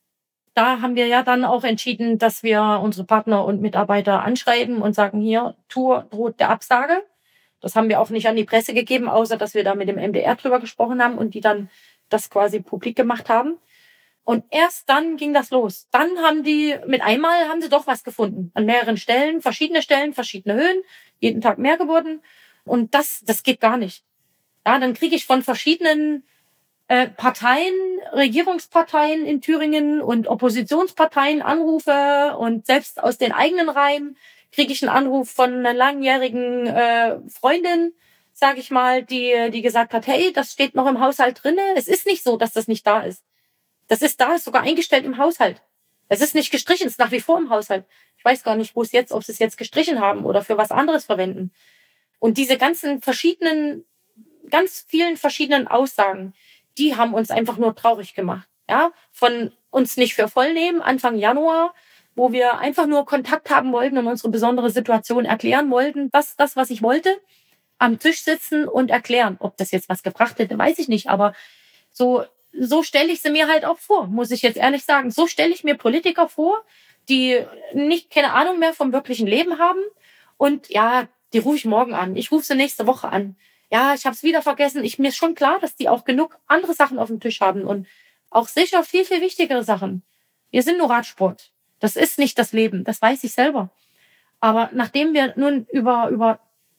Da haben wir ja dann auch entschieden, dass wir unsere Partner und Mitarbeiter anschreiben und sagen, hier, Tour droht der Absage. Das haben wir auch nicht an die Presse gegeben, außer dass wir da mit dem M D R drüber gesprochen haben und die dann das quasi publik gemacht haben. Und erst dann ging das los. Dann haben die, mit einmal haben sie doch was gefunden. An mehreren Stellen, verschiedene Stellen, verschiedene Höhen, jeden Tag mehr geworden. Und das, das geht gar nicht. Ja, dann kriege ich von verschiedenen äh, Parteien, Regierungsparteien in Thüringen und Oppositionsparteien Anrufe und selbst aus den eigenen Reihen kriege ich einen Anruf von einer langjährigen äh, Freundin, sage ich mal, die, die gesagt hat, hey, das steht noch im Haushalt drinne. Es ist nicht so, dass das nicht da ist. Das ist da, ist sogar eingestellt im Haushalt. Es ist nicht gestrichen, es ist nach wie vor im Haushalt. Ich weiß gar nicht, wo es jetzt, ob sie es jetzt gestrichen haben oder für was anderes verwenden. Und diese ganzen verschiedenen, ganz vielen verschiedenen Aussagen, die haben uns einfach nur traurig gemacht. Ja, von uns nicht für voll nehmen, Anfang Januar, wo wir einfach nur Kontakt haben wollten und unsere besondere Situation erklären wollten. Das, das, was ich wollte, am Tisch sitzen und erklären. Ob das jetzt was gebracht hätte, weiß ich nicht. Aber so, so stelle ich sie mir halt auch vor, muss ich jetzt ehrlich sagen. So stelle ich mir Politiker vor, die nicht keine Ahnung mehr vom wirklichen Leben haben. Und ja, die rufe ich morgen an. Ich rufe sie nächste Woche an. Ja, ich habe es wieder vergessen. Ich, mir ist schon klar, dass die auch genug andere Sachen auf dem Tisch haben und auch sicher viel, viel wichtigere Sachen. Wir sind nur Radsport. Das ist nicht das Leben. Das weiß ich selber. Aber nachdem wir nun über, über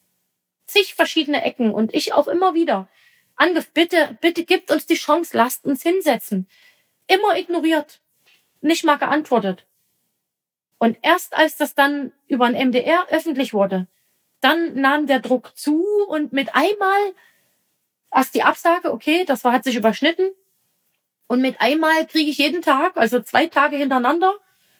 zig verschiedene Ecken und ich auch immer wieder angef, bitte, bitte gibt uns die Chance, lasst uns hinsetzen. Immer ignoriert. Nicht mal geantwortet. Und erst als das dann über ein M D R öffentlich wurde, dann nahm der Druck zu und mit einmal, erst die Absage, okay, das war, hat sich überschnitten. Und mit einmal kriege ich jeden Tag, also zwei Tage hintereinander,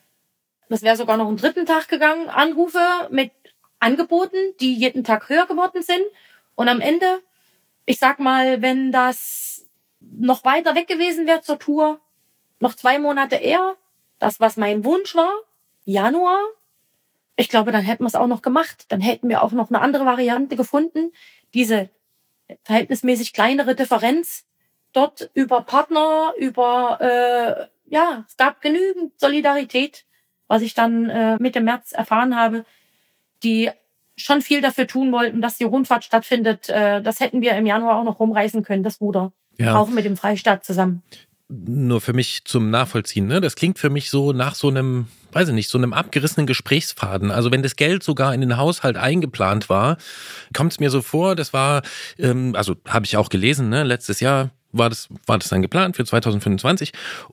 das wäre sogar noch einen dritten Tag gegangen, Anrufe mit Angeboten, die jeden Tag höher geworden sind. Und am Ende, ich sag mal, wenn das noch weiter weg gewesen wäre zur Tour, noch zwei Monate eher, das, was mein Wunsch war, Januar, ich glaube, dann hätten wir es auch noch gemacht. Dann hätten wir auch noch eine andere Variante gefunden. Diese verhältnismäßig kleinere Differenz dort über Partner, über, äh, ja, es gab genügend Solidarität, was ich dann äh, Mitte März erfahren habe, die schon viel dafür tun wollten, dass die Rundfahrt stattfindet. Äh, das hätten wir im Januar auch noch rumreißen können, das Ruder. Ja. Auch mit dem Freistaat zusammen. Nur für mich zum Nachvollziehen, ne? Das klingt für mich so nach so einem, weiß ich nicht, so einem abgerissenen Gesprächsfaden. Also wenn das Geld sogar in den Haushalt eingeplant war, kommt es mir so vor, das war, ähm, also habe ich auch gelesen, ne? Letztes Jahr war das, war das dann geplant für zwanzig fünfundzwanzig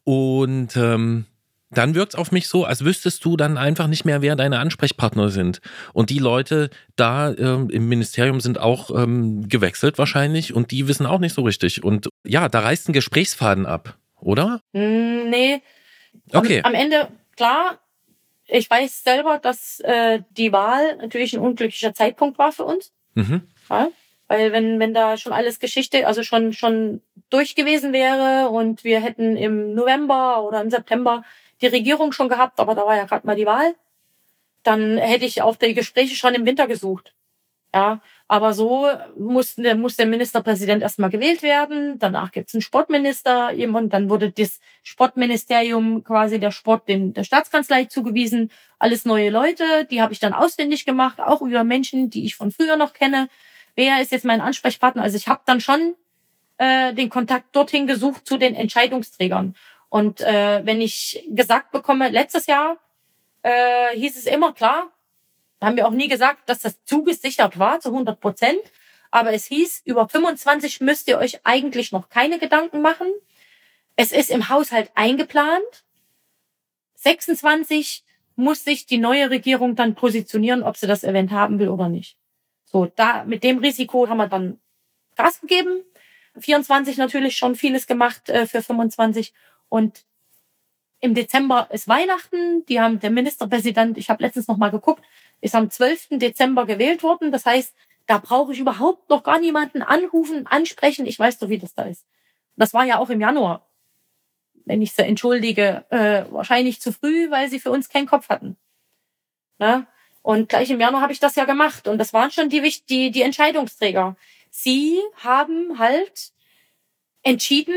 und ähm, dann wirkt es auf mich so, als wüsstest du dann einfach nicht mehr, wer deine Ansprechpartner sind. Und die Leute da ähm, im Ministerium sind auch ähm, gewechselt wahrscheinlich und die wissen auch nicht so richtig. Und ja, da reißt ein Gesprächsfaden ab, oder? Mm, nee. Okay. Am, am Ende, klar, ich weiß selber, dass äh, die Wahl natürlich ein unglücklicher Zeitpunkt war für uns. Mhm. Ja, weil wenn, wenn da schon alles Geschichte, also schon, schon durch gewesen wäre und wir hätten im November oder im September die Regierung schon gehabt, aber da war ja gerade mal die Wahl, dann hätte ich auf die Gespräche schon im Winter gesucht. Ja, aber so muss, muss der Ministerpräsident erstmal gewählt werden, danach gibt's einen Sportminister, und dann wurde das Sportministerium quasi der Sport den, der Staatskanzlei zugewiesen, alles neue Leute, die habe ich dann ausfindig gemacht, auch über Menschen, die ich von früher noch kenne. Wer ist jetzt mein Ansprechpartner? Also ich habe dann schon äh, den Kontakt dorthin gesucht zu den Entscheidungsträgern. Und äh, wenn ich gesagt bekomme, letztes Jahr äh, hieß es immer, klar, haben wir auch nie gesagt, dass das zugesichert war zu hundert Prozent. Aber es hieß, über fünfundzwanzig müsst ihr euch eigentlich noch keine Gedanken machen. Es ist im Haushalt eingeplant. sechsundzwanzig muss sich die neue Regierung dann positionieren, ob sie das Event haben will oder nicht. So, da mit dem Risiko haben wir dann Gas gegeben. vierundzwanzig natürlich schon vieles gemacht äh, für fünfundzwanzig. Und im Dezember ist Weihnachten. Die haben der Ministerpräsident, ich habe letztens noch mal geguckt, ist am zwölften Dezember gewählt worden. Das heißt, da brauche ich überhaupt noch gar niemanden anrufen, ansprechen. Ich weiß doch, wie das da ist. Das war ja auch im Januar, wenn ich sie entschuldige, äh, wahrscheinlich zu früh, weil sie für uns keinen Kopf hatten. Ne? Und gleich im Januar habe ich das ja gemacht. Und das waren schon die, die, die Entscheidungsträger. Sie haben halt entschieden,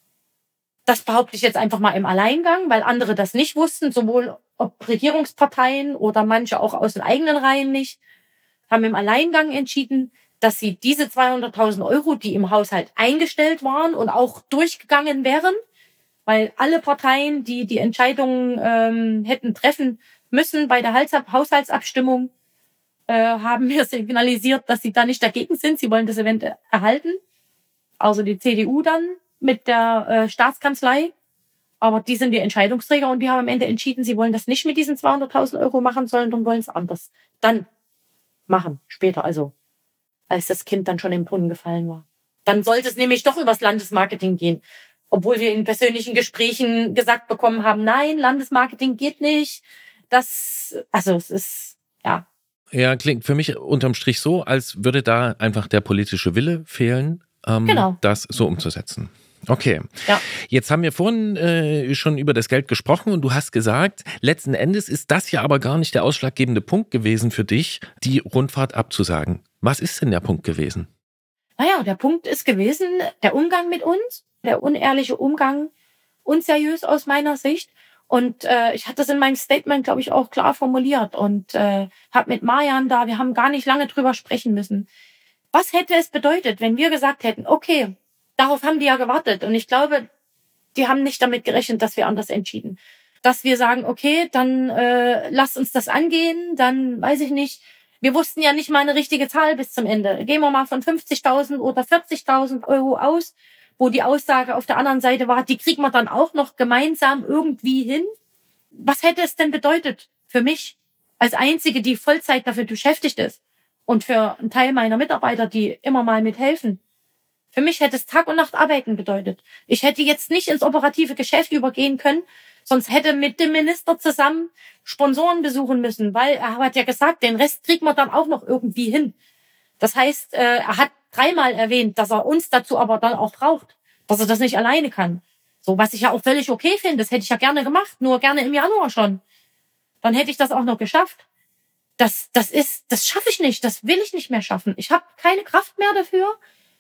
das behaupte ich jetzt einfach mal im Alleingang, weil andere das nicht wussten, sowohl ob Regierungsparteien oder manche auch aus den eigenen Reihen nicht, haben im Alleingang entschieden, dass sie diese zweihunderttausend Euro, die im Haushalt eingestellt waren und auch durchgegangen wären, weil alle Parteien, die die Entscheidungen ähm, hätten treffen müssen bei der Haushaltsabstimmung, äh, haben mir signalisiert, dass sie da nicht dagegen sind. Sie wollen das Event erhalten. Also die C D U dann mit der äh, Staatskanzlei. Aber die sind die Entscheidungsträger und die haben am Ende entschieden, sie wollen das nicht mit diesen zweihunderttausend Euro machen, sondern wollen es anders dann machen, später, also als das Kind dann schon im Brunnen gefallen war. Dann sollte es nämlich doch übers Landesmarketing gehen. Obwohl wir in persönlichen Gesprächen gesagt bekommen haben, nein, Landesmarketing geht nicht. Das, also es ist, ja. Ja, klingt für mich unterm Strich so, als würde da einfach der politische Wille fehlen, ähm, Genau. das so umzusetzen. Okay, Ja. Jetzt haben wir vorhin äh, schon über das Geld gesprochen und du hast gesagt, letzten Endes ist das ja aber gar nicht der ausschlaggebende Punkt gewesen für dich, die Rundfahrt abzusagen. Was ist denn der Punkt gewesen? Naja, der Punkt ist gewesen, der Umgang mit uns, der unehrliche Umgang, unseriös aus meiner Sicht. Und äh, ich hatte das in meinem Statement, glaube ich, auch klar formuliert und äh, habe mit Marian da, wir haben gar nicht lange drüber sprechen müssen. Was hätte es bedeutet, wenn wir gesagt hätten, okay, darauf haben die ja gewartet. Und ich glaube, die haben nicht damit gerechnet, dass wir anders entschieden. Dass wir sagen, okay, dann äh, lasst uns das angehen, dann weiß ich nicht. Wir wussten ja nicht mal eine richtige Zahl bis zum Ende. Gehen wir mal von fünfzigtausend oder vierzigtausend Euro aus, wo die Aussage auf der anderen Seite war, die kriegen wir dann auch noch gemeinsam irgendwie hin. Was hätte es denn bedeutet für mich als Einzige, die Vollzeit dafür beschäftigt ist und für einen Teil meiner Mitarbeiter, die immer mal mithelfen? Für mich hätte es Tag und Nacht arbeiten bedeutet. Ich hätte jetzt nicht ins operative Geschäft übergehen können, sonst hätte mit dem Minister zusammen Sponsoren besuchen müssen, weil er hat ja gesagt, den Rest kriegen wir dann auch noch irgendwie hin. Das heißt, äh, er hat dreimal erwähnt, dass er uns dazu aber dann auch braucht, dass er das nicht alleine kann. So, was ich ja auch völlig okay finde, das hätte ich ja gerne gemacht, nur gerne im Januar schon. Dann hätte ich das auch noch geschafft. Das, das ist, das schaffe ich nicht, das will ich nicht mehr schaffen. Ich habe keine Kraft mehr dafür.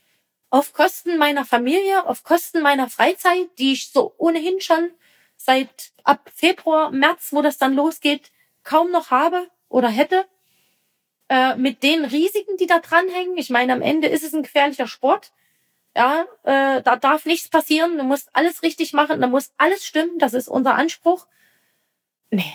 Auf Kosten meiner Familie, auf Kosten meiner Freizeit, die ich so ohnehin schon seit ab Februar, März, wo das dann losgeht, kaum noch habe oder hätte. Äh, mit den Risiken, die da dranhängen. Ich meine, am Ende ist es ein gefährlicher Sport. Ja, äh, da darf nichts passieren. Du musst alles richtig machen, da muss alles stimmen. Das ist unser Anspruch. Nee.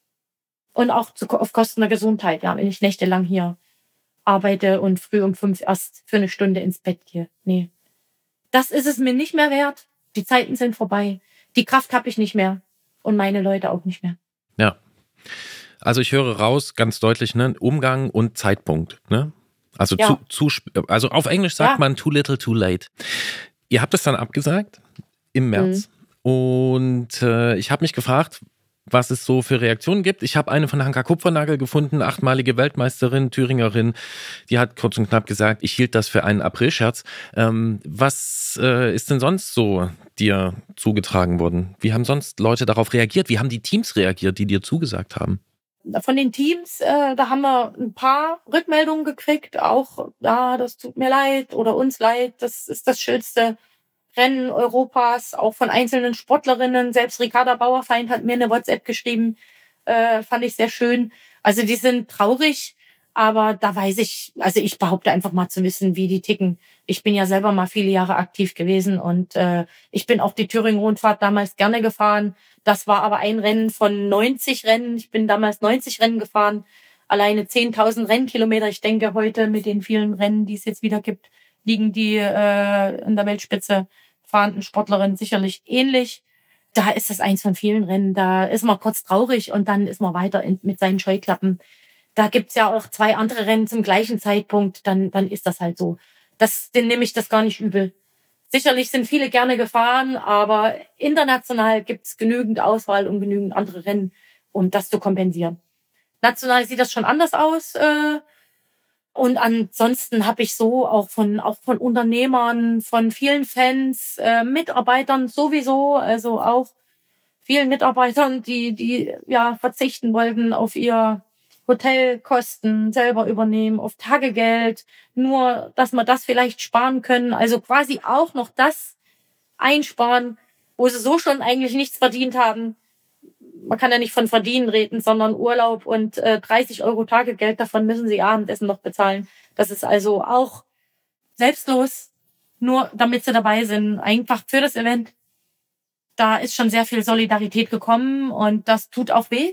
Und auch zu, auf Kosten der Gesundheit, ja, wenn ich nächtelang hier arbeite und früh um fünf erst für eine Stunde ins Bett gehe. Nee. Das ist es mir nicht mehr wert. Die Zeiten sind vorbei. Die Kraft habe ich nicht mehr. Und meine Leute auch nicht mehr. Ja. Also ich höre raus, ganz deutlich, ne, Umgang und Zeitpunkt, ne? Also Ja. zu, zu, also auf Englisch sagt Ja. man too little, too late. Ihr habt es dann abgesagt im März. Mhm. Und äh, ich habe mich gefragt, was es so für Reaktionen gibt. Ich habe eine von Hanka Kupfernagel gefunden, achtmalige Weltmeisterin, Thüringerin. Die hat kurz und knapp gesagt, ich hielt das für einen Aprilscherz. Ähm, was äh, ist denn sonst so dir zugetragen worden? Wie haben sonst Leute darauf reagiert? Wie haben die Teams reagiert, die dir zugesagt haben? Von den Teams, äh, da haben wir ein paar Rückmeldungen gekriegt. Auch, ja, das tut mir leid oder uns leid. Das ist das schönste Rennen Europas, auch von einzelnen Sportlerinnen. Selbst Ricarda Bauerfeind hat mir eine WhatsApp geschrieben, äh, fand ich sehr schön. Also die sind traurig, aber da weiß ich, also ich behaupte einfach mal zu wissen, wie die ticken. Ich bin ja selber mal viele Jahre aktiv gewesen und äh, ich bin auch die Thüringen-Rundfahrt damals gerne gefahren. Das war aber ein Rennen von neunzig Rennen. Ich bin damals neunzig Rennen gefahren, alleine zehntausend Rennkilometer. Ich denke, heute mit den vielen Rennen, die es jetzt wieder gibt, liegen die äh, in der Weltspitze fahrenden Sportlerinnen sicherlich ähnlich. Da ist das eins von vielen Rennen. Da ist man kurz traurig und dann ist man weiter in, mit seinen Scheuklappen. Da gibt's ja auch zwei andere Rennen zum gleichen Zeitpunkt. Dann, dann ist das halt so. Das, den nehme ich das gar nicht übel. Sicherlich sind viele gerne gefahren, aber international gibt es genügend Auswahl und genügend andere Rennen, um das zu kompensieren. National sieht das schon anders aus. Äh, und ansonsten habe ich so auch von auch von Unternehmern, von vielen Fans, äh, Mitarbeitern sowieso, also auch vielen Mitarbeitern, die die ja verzichten wollten auf ihr Hotelkosten selber übernehmen, auf Tagegeld, nur dass wir das vielleicht sparen können. Also quasi auch noch das einsparen, wo sie so schon eigentlich nichts verdient haben. Man kann ja nicht von Verdienen reden, sondern Urlaub und äh, dreißig Euro Tagegeld, davon müssen sie Abendessen noch bezahlen. Das ist also auch selbstlos, nur damit sie dabei sind, einfach für das Event. Da ist schon sehr viel Solidarität gekommen und das tut auch weh.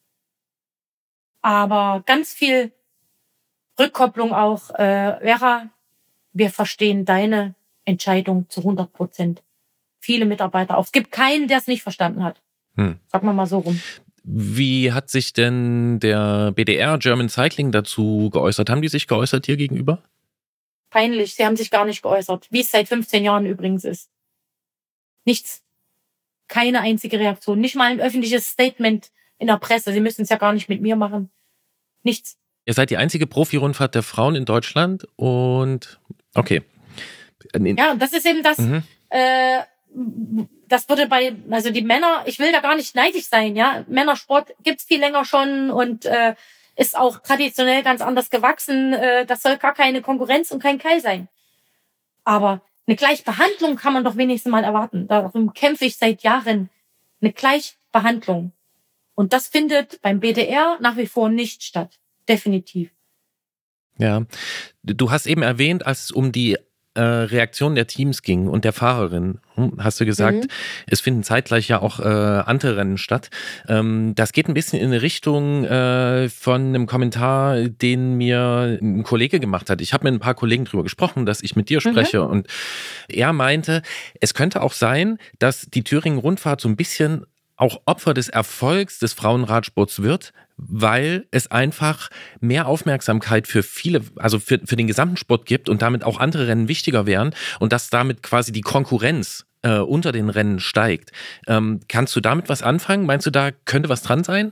Aber ganz viel Rückkopplung auch. Äh, Vera, wir verstehen deine Entscheidung zu hundert Prozent. Viele Mitarbeiter auch. Es gibt keinen, der es nicht verstanden hat. Hm. Sagen wir mal so rum. Wie hat sich denn der B D R German Cycling dazu geäußert? Haben die sich geäußert dir gegenüber? Peinlich, sie haben sich gar nicht geäußert. Wie es seit fünfzehn Jahren übrigens ist. Nichts. Keine einzige Reaktion. Nicht mal ein öffentliches Statement in der Presse. Sie müssen es ja gar nicht mit mir machen. Nichts. Ihr seid die einzige Profi-Rundfahrt der Frauen in Deutschland und okay. Ja, das ist eben das, mhm. äh, das würde bei, also die Männer, ich will da gar nicht neidisch sein, ja. Männersport gibt's viel länger schon und äh, ist auch traditionell ganz anders gewachsen. Äh, das soll gar keine Konkurrenz und kein Keil sein. Aber eine Gleichbehandlung kann man doch wenigstens mal erwarten. Darum kämpfe ich seit Jahren. Eine Gleichbehandlung. Und das findet beim B D R nach wie vor nicht statt. Definitiv. Ja, du hast eben erwähnt, als es um die äh, Reaktion der Teams ging und der Fahrerin, hast du gesagt, mhm. es finden zeitgleich ja auch äh, andere Rennen statt. Ähm, das geht ein bisschen in eine Richtung äh, von einem Kommentar, den mir ein Kollege gemacht hat. Ich habe mit ein paar Kollegen drüber gesprochen, dass ich mit dir spreche mhm. und er meinte, es könnte auch sein, dass die Thüringen-Rundfahrt so ein bisschen auch Opfer des Erfolgs des Frauenradsports wird, weil es einfach mehr Aufmerksamkeit für viele, also für, für den gesamten Sport gibt und damit auch andere Rennen wichtiger wären und dass damit quasi die Konkurrenz äh, unter den Rennen steigt. Ähm, kannst du damit was anfangen? Meinst du, da könnte was dran sein?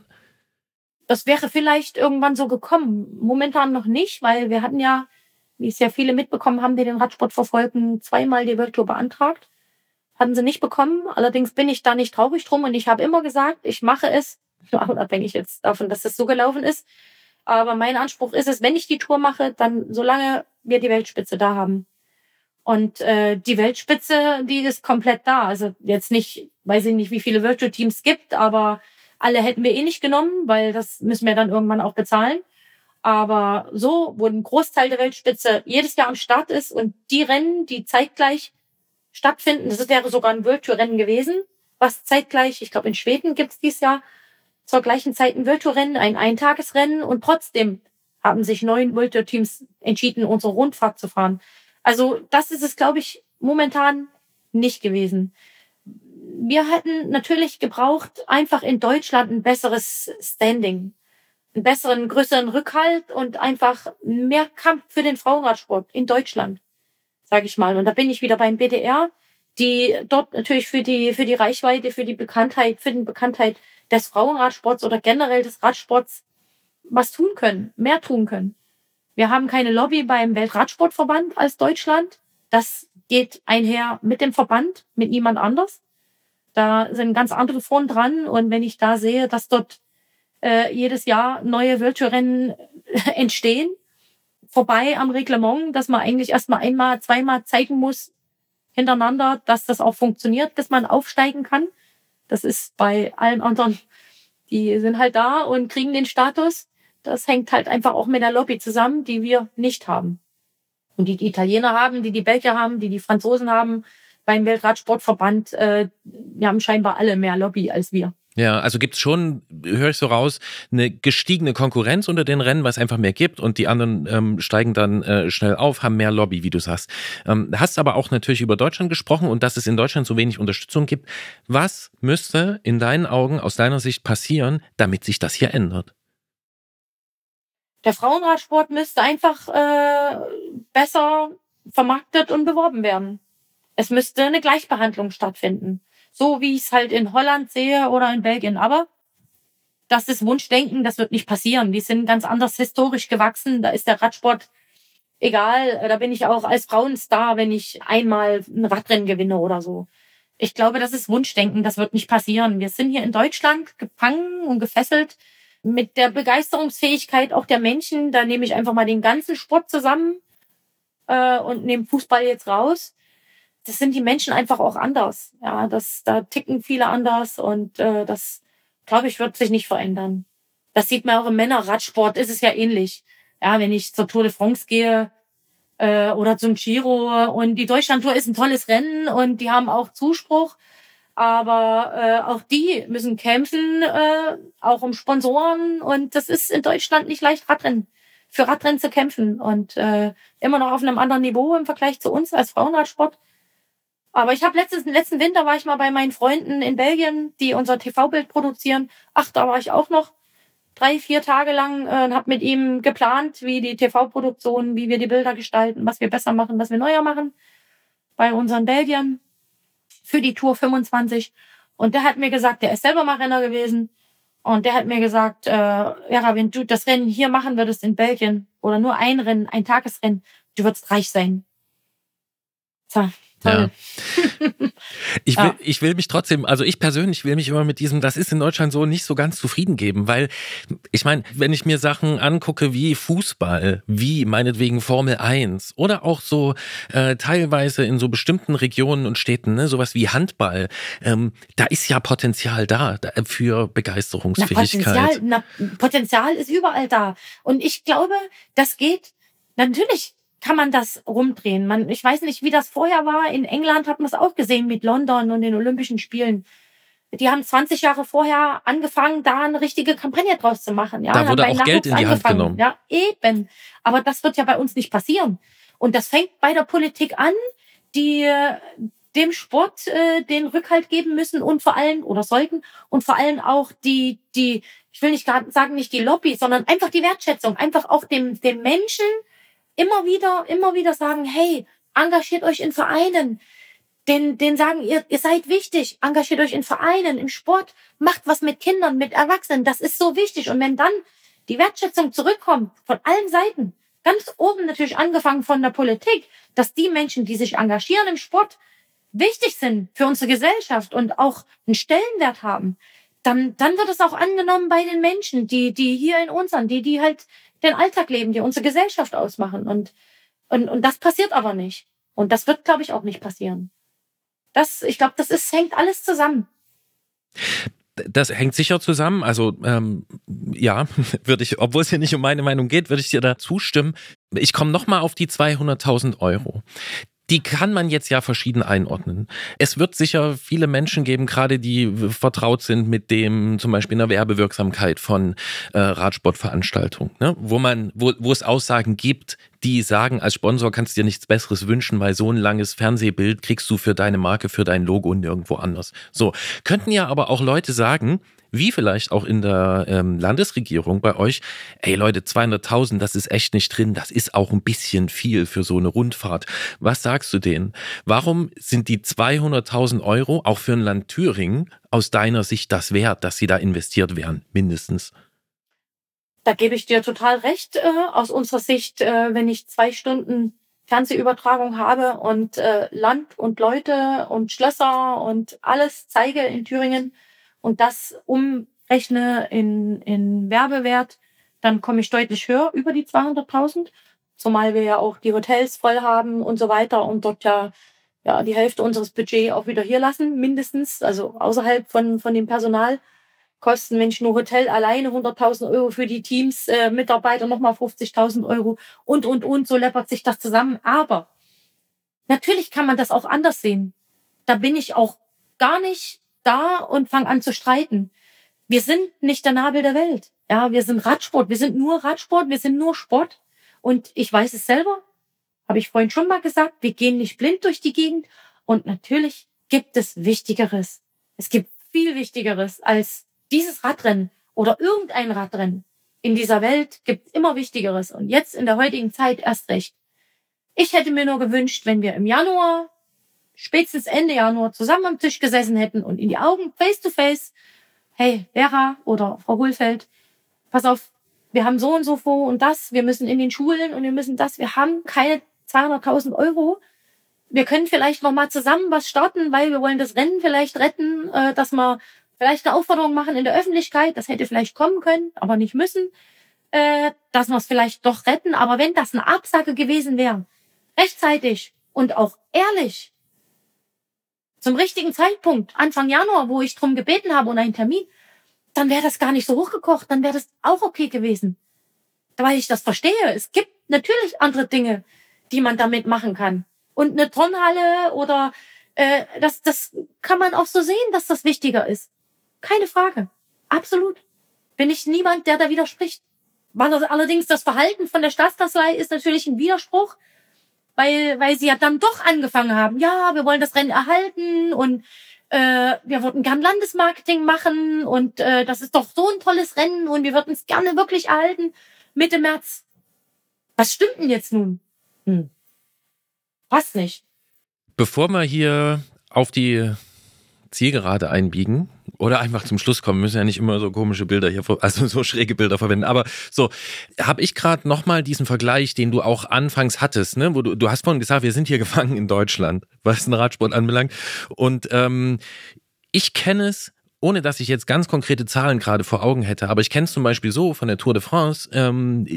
Das wäre vielleicht irgendwann so gekommen. Momentan noch nicht, weil wir hatten ja, wie es ja viele mitbekommen haben, die den Radsport verfolgen, zweimal die World Tour beantragt. Hatten sie nicht bekommen. Allerdings bin ich da nicht traurig drum und ich habe immer gesagt, ich mache es, unabhängig jetzt davon, dass es so gelaufen ist. Aber mein Anspruch ist es, wenn ich die Tour mache, dann solange wir die Weltspitze da haben. Und äh, die Weltspitze, die ist komplett da. Also jetzt nicht, weiß ich nicht, wie viele Virtual Teams gibt, aber alle hätten wir eh nicht genommen, weil das müssen wir dann irgendwann auch bezahlen. Aber so, wo ein Großteil der Weltspitze jedes Jahr am Start ist und die Rennen, die zeitgleich stattfinden. Das wäre sogar ein World Tour Rennen gewesen, was zeitgleich, ich glaube in Schweden gibt es dieses Jahr zur gleichen Zeit ein World Tour Rennen, ein Eintagesrennen und trotzdem haben sich neun World Tour Teams entschieden, unsere Rundfahrt zu fahren. Also das ist es, glaube ich, momentan nicht gewesen. Wir hätten natürlich gebraucht, einfach in Deutschland ein besseres Standing, einen besseren, größeren Rückhalt und einfach mehr Kampf für den Frauenradsport in Deutschland. Sage ich mal. Und da bin ich wieder beim B D R, die dort natürlich für die für die Reichweite, für die Bekanntheit, für die Bekanntheit des Frauenradsports oder generell des Radsports was tun können, mehr tun können. Wir haben keine Lobby beim Weltradsportverband als Deutschland. Das geht einher mit dem Verband, mit niemand anders. Da sind ganz andere vorn dran. Und wenn ich da sehe, dass dort äh, jedes Jahr neue Virtual-Rennen entstehen, vorbei am Reglement, dass man eigentlich erstmal einmal, zweimal zeigen muss hintereinander, dass das auch funktioniert, dass man aufsteigen kann. Das ist bei allen anderen, die sind halt da und kriegen den Status. Das hängt halt einfach auch mit der Lobby zusammen, die wir nicht haben. Und die die Italiener haben, die die Belgier haben, die die Franzosen haben, beim Weltradsportverband, äh, wir haben scheinbar alle mehr Lobby als wir. Ja, also gibt's schon, höre ich so raus, eine gestiegene Konkurrenz unter den Rennen, weil es einfach mehr gibt und die anderen ähm, steigen dann äh, schnell auf, haben mehr Lobby, wie du sagst. Ähm, hast aber auch natürlich über Deutschland gesprochen und dass es in Deutschland so wenig Unterstützung gibt. Was müsste in deinen Augen, aus deiner Sicht passieren, damit sich das hier ändert? Der Frauenradsport müsste einfach äh, besser vermarktet und beworben werden. Es müsste eine Gleichbehandlung stattfinden. So wie ich es halt in Holland sehe oder in Belgien. Aber das ist Wunschdenken, das wird nicht passieren. Die sind ganz anders historisch gewachsen. Da ist der Radsport egal. Da bin ich auch als Frauenstar, wenn ich einmal ein Radrennen gewinne oder so. Ich glaube, das ist Wunschdenken, das wird nicht passieren. Wir sind hier in Deutschland gefangen und gefesselt mit der Begeisterungsfähigkeit auch der Menschen. Da nehme ich einfach mal den ganzen Sport zusammen äh, und nehme Fußball jetzt raus. Das sind die Menschen einfach auch anders. Ja, das, da ticken viele anders und äh, das, glaube ich, wird sich nicht verändern. Das sieht man auch im Männerradsport, ist es ja ähnlich. Ja, wenn ich zur Tour de France gehe äh, oder zum Giro und die Deutschlandtour ist ein tolles Rennen und die haben auch Zuspruch, aber äh, auch die müssen kämpfen, äh, auch um Sponsoren und das ist in Deutschland nicht leicht, Radrennen für Radrennen zu kämpfen und äh, immer noch auf einem anderen Niveau im Vergleich zu uns als Frauenradsport. Aber ich habe letztes letzten Winter war ich mal bei meinen Freunden in Belgien, die unser T V-Bild produzieren. Ach, da war ich auch noch drei, vier Tage lang äh, und habe mit ihm geplant, wie die T V-Produktion, wie wir die Bilder gestalten, was wir besser machen, was wir neuer machen bei unseren Belgiern für die Tour fünfundzwanzig. Und der hat mir gesagt, der ist selber mal Renner gewesen. Und der hat mir gesagt, äh, ja, wenn du das Rennen hier machen würdest in Belgien oder nur ein Rennen, ein Tagesrennen, du würdest reich sein. So. Ja. Ich will, ja. ich will mich trotzdem, also ich persönlich will mich immer mit diesem, das ist in Deutschland so, nicht so ganz zufrieden geben, weil ich meine, wenn ich mir Sachen angucke wie Fußball, wie meinetwegen Formel eins oder auch so äh, teilweise in so bestimmten Regionen und Städten, ne, sowas wie Handball, ähm, da ist ja Potenzial da, da für Begeisterungsfähigkeit. Na, Potenzial, na, Potenzial ist überall da und ich glaube, das geht natürlich. Kann man das rumdrehen. Man, ich weiß nicht, wie das vorher war. In England hat man es auch gesehen mit London und den Olympischen Spielen. Die haben zwanzig Jahre vorher angefangen, da eine richtige Kampagne draus zu machen. Ja, da wurde auch Geld in die Hand genommen. Ja, eben. Aber das wird ja bei uns nicht passieren. Und das fängt bei der Politik an, die dem Sport äh, den Rückhalt geben müssen und vor allem, oder sollten, und vor allem auch die, die, ich will nicht gerade sagen, nicht die Lobby, sondern einfach die Wertschätzung, einfach auch dem, dem Menschen immer wieder, immer wieder sagen, hey, engagiert euch in Vereinen. Den, den sagen, ihr, ihr seid wichtig. Engagiert euch in Vereinen, im Sport. Macht was mit Kindern, mit Erwachsenen. Das ist so wichtig. Und wenn dann die Wertschätzung zurückkommt, von allen Seiten, ganz oben natürlich angefangen von der Politik, dass die Menschen, die sich engagieren im Sport, wichtig sind für unsere Gesellschaft und auch einen Stellenwert haben, dann, dann wird es auch angenommen bei den Menschen, die, die hier in uns sind, die, die halt den Alltag leben, die unsere Gesellschaft ausmachen. Und, und, und das passiert aber nicht. Und das wird, glaube ich, auch nicht passieren. Das, ich glaube, das ist, hängt alles zusammen. Das hängt sicher zusammen. Also ähm, ja, würde ich, obwohl es hier nicht um meine Meinung geht, würde ich dir da zustimmen. Ich komme nochmal auf die zweihunderttausend Euro. Die kann man jetzt ja verschieden einordnen. Es wird sicher viele Menschen geben, gerade die vertraut sind mit dem, zum Beispiel einer Werbewirksamkeit von äh, Radsportveranstaltungen, ne? wo man, wo, wo es Aussagen gibt, die sagen, als Sponsor kannst du dir nichts Besseres wünschen, weil so ein langes Fernsehbild kriegst du für deine Marke, für dein Logo nirgendwo anders. So, könnten ja aber auch Leute sagen, wie vielleicht auch in der ähm, Landesregierung bei euch, ey Leute, zweihunderttausend, das ist echt nicht drin, das ist auch ein bisschen viel für so eine Rundfahrt. Was sagst du denen? Warum sind die zweihunderttausend Euro auch für ein Land Thüringen aus deiner Sicht das wert, dass sie da investiert werden, mindestens? Da gebe ich dir total recht. Äh, aus unserer Sicht, äh, wenn ich zwei Stunden Fernsehübertragung habe und äh, Land und Leute und Schlösser und alles zeige in Thüringen, und das umrechne in, in Werbewert, dann komme ich deutlich höher über die zweihunderttausend. Zumal wir ja auch die Hotels voll haben und so weiter und dort ja, ja die Hälfte unseres Budgets auch wieder hier lassen, mindestens. Also außerhalb von, von dem Personalkosten, wenn ich nur Hotel alleine hunderttausend Euro für die Teams, äh, Mitarbeiter nochmal fünfzigtausend Euro und, und, und, so läppert sich das zusammen. Aber natürlich kann man das auch anders sehen. Da bin ich auch gar nicht da und fang an zu streiten. Wir sind nicht der Nabel der Welt. Ja, wir sind Radsport. Wir sind nur Radsport. Wir sind nur Sport. Und ich weiß es selber. Habe ich vorhin schon mal gesagt. Wir gehen nicht blind durch die Gegend. Und natürlich gibt es Wichtigeres. Es gibt viel Wichtigeres als dieses Radrennen oder irgendein Radrennen. In dieser Welt gibt es immer Wichtigeres. Und jetzt in der heutigen Zeit erst recht. Ich hätte mir nur gewünscht, wenn wir im Januar spätestens Ende Januar zusammen am Tisch gesessen hätten und in die Augen, face to face, hey, Vera oder Frau Hohlfeld, pass auf, wir haben so und so vor und das, wir müssen in den Schulen und wir müssen das, wir haben keine zweihunderttausend Euro. Wir können vielleicht noch mal zusammen was starten, weil wir wollen das Rennen vielleicht retten, äh, dass wir vielleicht eine Aufforderung machen in der Öffentlichkeit, das hätte vielleicht kommen können, aber nicht müssen, äh, dass wir es vielleicht doch retten. Aber wenn das eine Absage gewesen wäre, rechtzeitig und auch ehrlich, zum richtigen Zeitpunkt, Anfang Januar, wo ich drum gebeten habe und einen Termin, dann wäre das gar nicht so hochgekocht, dann wäre das auch okay gewesen. Weil ich das verstehe. Es gibt natürlich andere Dinge, die man damit machen kann. Und eine Turnhalle oder äh, das, das kann man auch so sehen, dass das wichtiger ist. Keine Frage. Absolut. Bin ich niemand, der da widerspricht. Allerdings das Verhalten von der Staatskanzlei ist natürlich ein Widerspruch, weil weil sie ja dann doch angefangen haben, ja, wir wollen das Rennen erhalten und äh, wir würden gern Landesmarketing machen und äh, das ist doch so ein tolles Rennen und wir würden es gerne wirklich erhalten Mitte März. Was stimmt denn jetzt nun? Hm. Passt nicht. Bevor wir hier auf die Zielgerade einbiegen oder einfach zum Schluss kommen, müssen ja nicht immer so komische Bilder hier, also so schräge Bilder verwenden, aber so, habe ich gerade nochmal diesen Vergleich, den du auch anfangs hattest, ne, wo du, du hast vorhin gesagt, wir sind hier gefangen in Deutschland, was den Radsport anbelangt und ähm, ich kenne es, ohne dass ich jetzt ganz konkrete Zahlen gerade vor Augen hätte, aber ich kenne es zum Beispiel so von der Tour de France, ähm,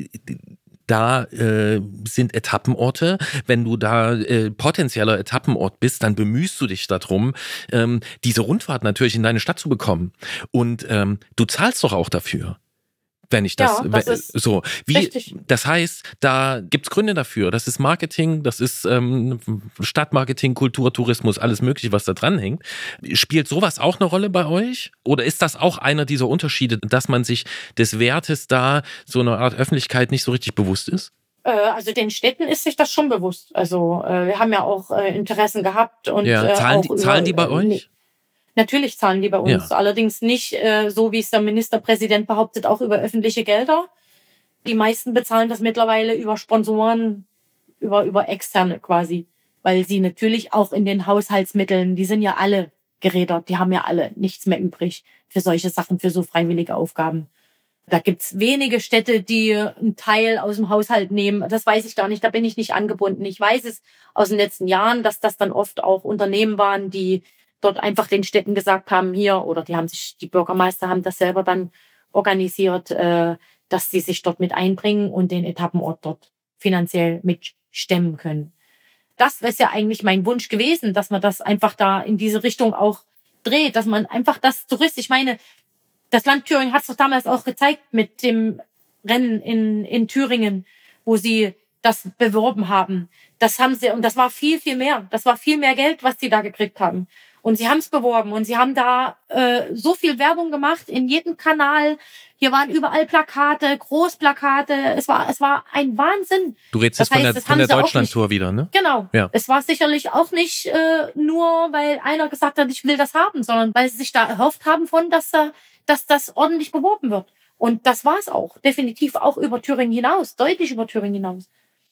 da äh, sind Etappenorte. Wenn du da äh, potenzieller Etappenort bist, dann bemühst du dich darum, ähm, diese Rundfahrt natürlich in deine Stadt zu bekommen. Und ähm, du zahlst doch auch dafür. Wenn ich das, ja, das ist so, wie, richtig. Das heißt, da gibt's Gründe dafür. Das ist Marketing, das ist ähm, Stadtmarketing, Kultur, Tourismus, alles Mögliche, was da dran hängt. Spielt sowas auch eine Rolle bei euch? Oder ist das auch einer dieser Unterschiede, dass man sich des Wertes da so eine Art Öffentlichkeit nicht so richtig bewusst ist? Äh, also den Städten ist sich das schon bewusst. Also äh, wir haben ja auch äh, Interessen gehabt und ja, zahlen, die, äh, auch zahlen über, die bei euch? Nee. Natürlich zahlen die bei uns, ja. Allerdings nicht äh, so, wie es der Ministerpräsident behauptet, auch über öffentliche Gelder. Die meisten bezahlen das mittlerweile über Sponsoren, über über externe quasi, weil sie natürlich auch in den Haushaltsmitteln, die sind ja alle gerädert, die haben ja alle nichts mehr übrig für solche Sachen, für so freiwillige Aufgaben. Da gibt's wenige Städte, die einen Teil aus dem Haushalt nehmen. Das weiß ich gar nicht, da bin ich nicht angebunden. Ich weiß es aus den letzten Jahren, dass das dann oft auch Unternehmen waren, die dort einfach den Städten gesagt haben, hier, oder die haben sich, die Bürgermeister haben das selber dann organisiert, äh, dass sie sich dort mit einbringen und den Etappenort dort finanziell mitstemmen können. Das ist ja eigentlich mein Wunsch gewesen, dass man das einfach da in diese Richtung auch dreht, dass man einfach das touristisch, ich meine, das Land Thüringen hat es doch damals auch gezeigt mit dem Rennen in, in Thüringen, wo sie das beworben haben. Das haben sie, und das war viel, viel mehr. Das war viel mehr Geld, was sie da gekriegt haben. Und sie haben es beworben und sie haben da äh, so viel Werbung gemacht in jedem Kanal. Hier waren überall Plakate, Großplakate. Es war, es war ein Wahnsinn. Du redest jetzt von der, von der Deutschlandtour wieder, ne? Genau. Ja. Es war sicherlich auch nicht äh, nur, weil einer gesagt hat, ich will das haben, sondern weil sie sich da erhofft haben von, dass, äh, dass das ordentlich beworben wird. Und das war es auch. Definitiv auch über Thüringen hinaus, deutlich über Thüringen hinaus.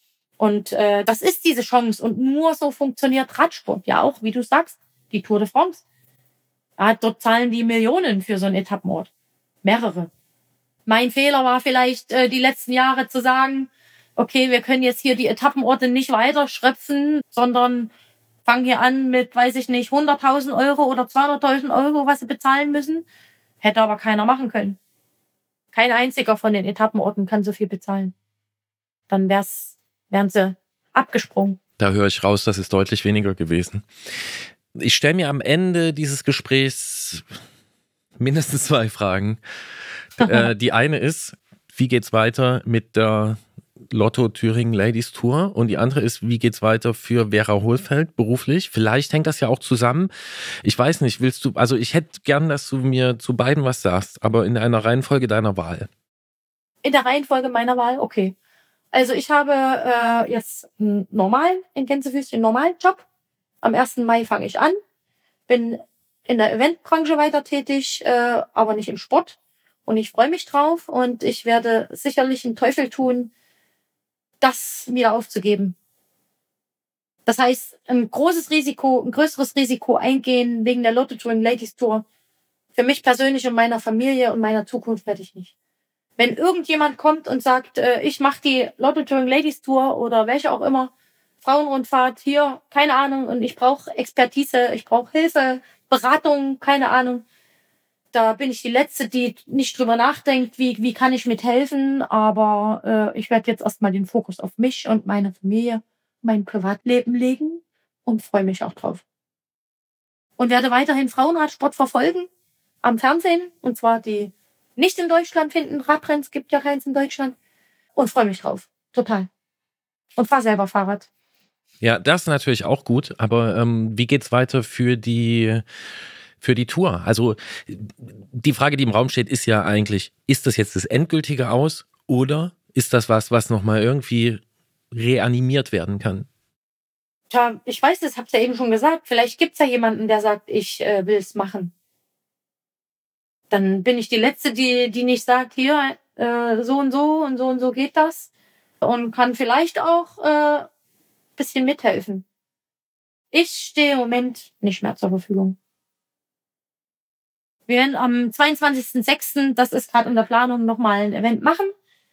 Und äh, das ist diese Chance. Und nur so funktioniert Radsport. Ja, auch, wie du sagst, die Tour de France. Ja, dort zahlen die Millionen für so einen Etappenort. Mehrere. Mein Fehler war vielleicht, äh, die letzten Jahre zu sagen, okay, wir können jetzt hier die Etappenorte nicht weiter schröpfen, sondern fangen hier an mit, weiß ich nicht, hunderttausend Euro oder zweihunderttausend Euro, was sie bezahlen müssen. Hätte aber keiner machen können. Kein einziger von den Etappenorten kann so viel bezahlen. Dann wär's, wären sie abgesprungen. Da höre ich raus, das ist deutlich weniger gewesen. Ich stelle mir am Ende dieses Gesprächs mindestens zwei Fragen. äh, die eine ist, wie geht's weiter mit der Lotto Thüringen Ladies Tour? Und die andere ist, wie geht's weiter für Vera Hohlfeld beruflich? Vielleicht hängt das ja auch zusammen. Ich weiß nicht, willst du, also ich hätte gern, dass du mir zu beiden was sagst, aber in einer Reihenfolge deiner Wahl. In der Reihenfolge meiner Wahl? Okay. Also ich habe äh, jetzt einen normalen, in Gänsefüßchen, einen normalen Job. Am ersten Mai fange ich an, bin in der Eventbranche weiter tätig, äh, aber nicht im Sport. Und ich freue mich drauf und ich werde sicherlich einen Teufel tun, das wieder aufzugeben. Das heißt, ein großes Risiko, ein größeres Risiko eingehen wegen der Lotto Touring Ladies Tour. Für mich persönlich und meiner Familie und meiner Zukunft werde ich nicht. Wenn irgendjemand kommt und sagt, äh, ich mache die Lotto Touring Ladies Tour oder welche auch immer, Frauenrundfahrt, hier, keine Ahnung, und ich brauche Expertise, ich brauche Hilfe, Beratung, keine Ahnung. Da bin ich die Letzte, die nicht drüber nachdenkt, wie, wie kann ich mithelfen. Aber äh, ich werde jetzt erstmal den Fokus auf mich und meine Familie, mein Privatleben legen und freue mich auch drauf. Und werde weiterhin Frauenradsport verfolgen am Fernsehen. Und zwar die nicht in Deutschland finden Radrennen, es gibt ja keins in Deutschland. Und freue mich drauf, total. Und fahre selber Fahrrad. Ja, das ist natürlich auch gut. Aber ähm, wie geht's weiter für die... für die Tour? Also die Frage, die im Raum steht, ist ja eigentlich, ist das jetzt das endgültige Aus oder ist das was, was nochmal irgendwie reanimiert werden kann? Tja, ich weiß, das habt ihr ja eben schon gesagt. Vielleicht gibt's ja jemanden, der sagt, ich äh, will es machen. Dann bin ich die Letzte, die, die nicht sagt, hier, äh, so und so und so und so geht das. Und kann vielleicht auch ein äh, bisschen mithelfen. Ich stehe im Moment nicht mehr zur Verfügung. Wir werden am zweiundzwanzigsten sechsten, das ist gerade in der Planung, nochmal ein Event machen.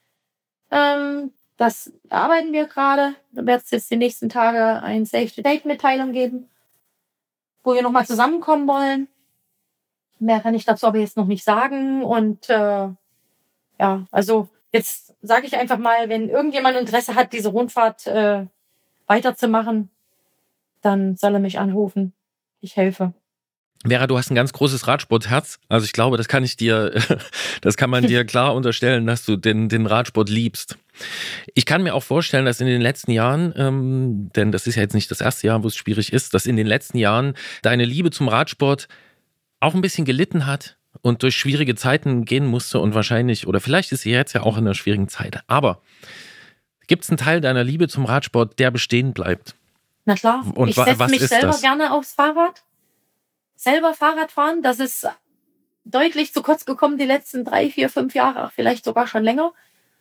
Ähm, das arbeiten wir gerade. Da wird es jetzt die nächsten Tage ein Save-the-Date-Mitteilung geben, wo wir nochmal zusammenkommen wollen. Mehr kann ich dazu aber jetzt noch nicht sagen. Und äh, ja, also jetzt sage ich einfach mal, wenn irgendjemand Interesse hat, diese Rundfahrt äh, weiterzumachen, dann soll er mich anrufen. Ich helfe. Vera, du hast ein ganz großes Radsportherz. Also ich glaube, das kann ich dir, das kann man dir klar unterstellen, dass du den, den Radsport liebst. Ich kann mir auch vorstellen, dass in den letzten Jahren, ähm, denn das ist ja jetzt nicht das erste Jahr, wo es schwierig ist, dass in den letzten Jahren deine Liebe zum Radsport auch ein bisschen gelitten hat und durch schwierige Zeiten gehen musste und wahrscheinlich, oder vielleicht ist sie jetzt ja auch in einer schwierigen Zeit. Aber gibt es einen Teil deiner Liebe zum Radsport, der bestehen bleibt? Na klar, und ich wa- setze was mich ist selber das? gerne aufs Fahrrad. Selber Fahrrad fahren, das ist deutlich zu kurz gekommen die letzten drei, vier, fünf Jahre, vielleicht sogar schon länger.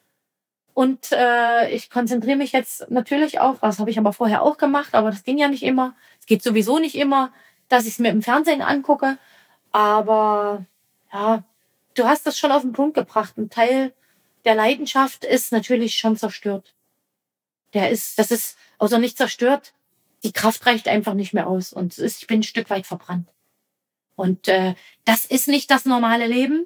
Und äh, ich konzentriere mich jetzt natürlich auch, das habe ich aber vorher auch gemacht, aber das ging ja nicht immer. Es geht sowieso nicht immer, dass ich es mir im Fernsehen angucke. Aber ja, du hast das schon auf den Punkt gebracht. Ein Teil der Leidenschaft ist natürlich schon zerstört. Der ist, das ist also nicht zerstört. Die Kraft reicht einfach nicht mehr aus und es ist, ich bin ein Stück weit verbrannt. Und äh, das ist nicht das normale Leben.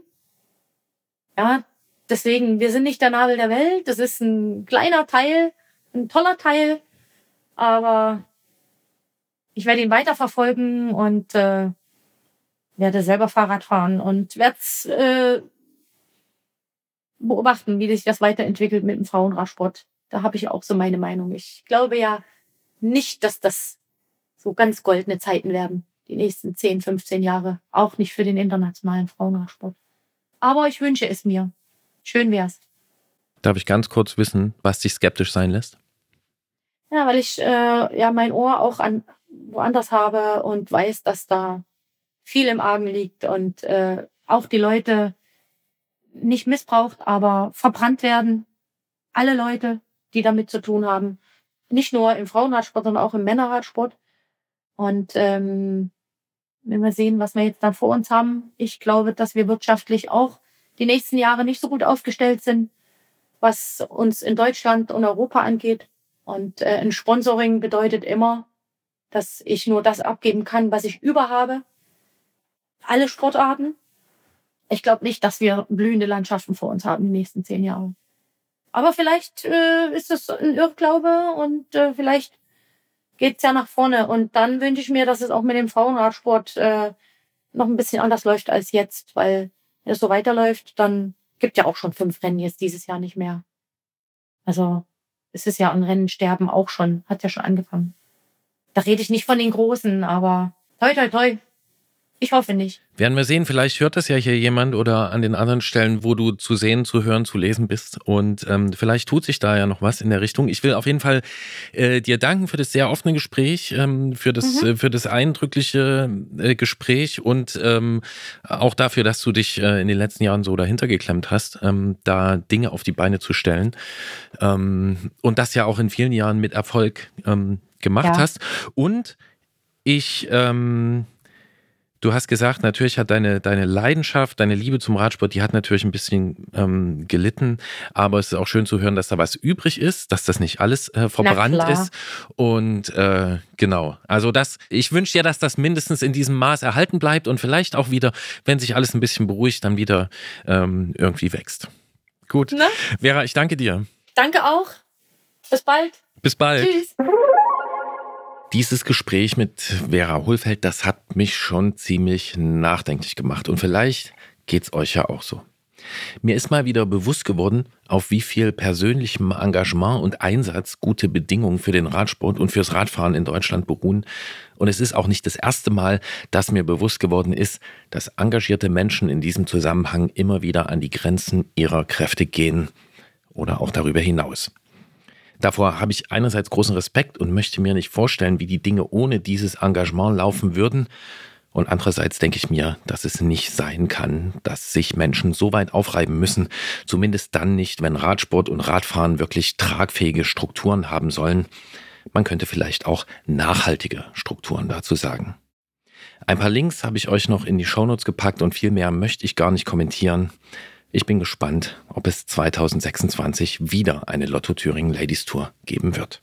Ja, deswegen, wir sind nicht der Nabel der Welt. Das ist ein kleiner Teil, ein toller Teil. Aber ich werde ihn weiterverfolgen und äh, werde selber Fahrrad fahren und werde äh, beobachten, wie sich das weiterentwickelt mit dem Frauenradsport. Da habe ich auch so meine Meinung. Ich glaube ja nicht, dass das so ganz goldene Zeiten werden. Die nächsten zehn, fünfzehn Jahre. Auch nicht für den internationalen Frauenradsport. Aber ich wünsche es mir. Schön wär's. Darf ich ganz kurz wissen, was dich skeptisch sein lässt? Ja, weil ich äh, ja mein Ohr auch an woanders habe und weiß, dass da viel im Argen liegt und äh, auch die Leute nicht missbraucht, aber verbrannt werden. Alle Leute, die damit zu tun haben. Nicht nur im Frauenradsport, sondern auch im Männerradsport. Und ähm, wenn wir sehen, was wir jetzt dann vor uns haben, ich glaube, dass wir wirtschaftlich auch die nächsten Jahre nicht so gut aufgestellt sind, was uns in Deutschland und Europa angeht. Und äh, ein Sponsoring bedeutet immer, dass ich nur das abgeben kann, was ich über habe. Alle Sportarten. Ich glaube nicht, dass wir blühende Landschaften vor uns haben die nächsten zehn Jahre. Aber vielleicht äh, ist es ein Irrglaube und äh, vielleicht geht's ja nach vorne. Und dann wünsche ich mir, dass es auch mit dem Frauenradsport äh, noch ein bisschen anders läuft als jetzt. Weil wenn es so weiterläuft, dann gibt ja auch schon fünf Rennen jetzt dieses Jahr nicht mehr. Also es ist ja ein Rennensterben auch schon, hat ja schon angefangen. Da rede ich nicht von den Großen, aber toi, toi, toi. Ich hoffe nicht. Werden wir sehen, vielleicht hört das ja hier jemand oder an den anderen Stellen, wo du zu sehen, zu hören, zu lesen bist. Und ähm, vielleicht tut sich da ja noch was in der Richtung. Ich will auf jeden Fall äh, dir danken für das sehr offene Gespräch, ähm, für das Mhm. äh, für das eindrückliche äh, Gespräch und ähm, auch dafür, dass du dich äh, in den letzten Jahren so dahinter geklemmt hast, ähm, da Dinge auf die Beine zu stellen. Ähm, und das ja auch in vielen Jahren mit Erfolg. Ähm, gemacht Ja. hast. Und ich, ähm, du hast gesagt, natürlich hat deine, deine Leidenschaft, deine Liebe zum Radsport, die hat natürlich ein bisschen ähm, gelitten, aber es ist auch schön zu hören, dass da was übrig ist, dass das nicht alles äh, verbrannt klar. ist. Und äh, genau, also das, ich wünsche dir, dass das mindestens in diesem Maß erhalten bleibt und vielleicht auch wieder, wenn sich alles ein bisschen beruhigt, dann wieder ähm, irgendwie wächst. Gut, Ne? Vera, ich danke dir. Danke auch. Bis bald. Bis bald. Tschüss. Dieses Gespräch mit Vera Hohlfeld, das hat mich schon ziemlich nachdenklich gemacht. Und vielleicht geht's euch ja auch so. Mir ist mal wieder bewusst geworden, auf wie viel persönlichem Engagement und Einsatz gute Bedingungen für den Radsport und fürs Radfahren in Deutschland beruhen. Und es ist auch nicht das erste Mal, dass mir bewusst geworden ist, dass engagierte Menschen in diesem Zusammenhang immer wieder an die Grenzen ihrer Kräfte gehen oder auch darüber hinaus. Davor habe ich einerseits großen Respekt und möchte mir nicht vorstellen, wie die Dinge ohne dieses Engagement laufen würden. Und andererseits denke ich mir, dass es nicht sein kann, dass sich Menschen so weit aufreiben müssen, zumindest dann nicht, wenn Radsport und Radfahren wirklich tragfähige Strukturen haben sollen. Man könnte vielleicht auch nachhaltige Strukturen dazu sagen. Ein paar Links habe ich euch noch in die Shownotes gepackt und viel mehr möchte ich gar nicht kommentieren. Ich bin gespannt, ob es zwanzig sechsundzwanzig wieder eine Lotto Thüringen Ladies Tour geben wird.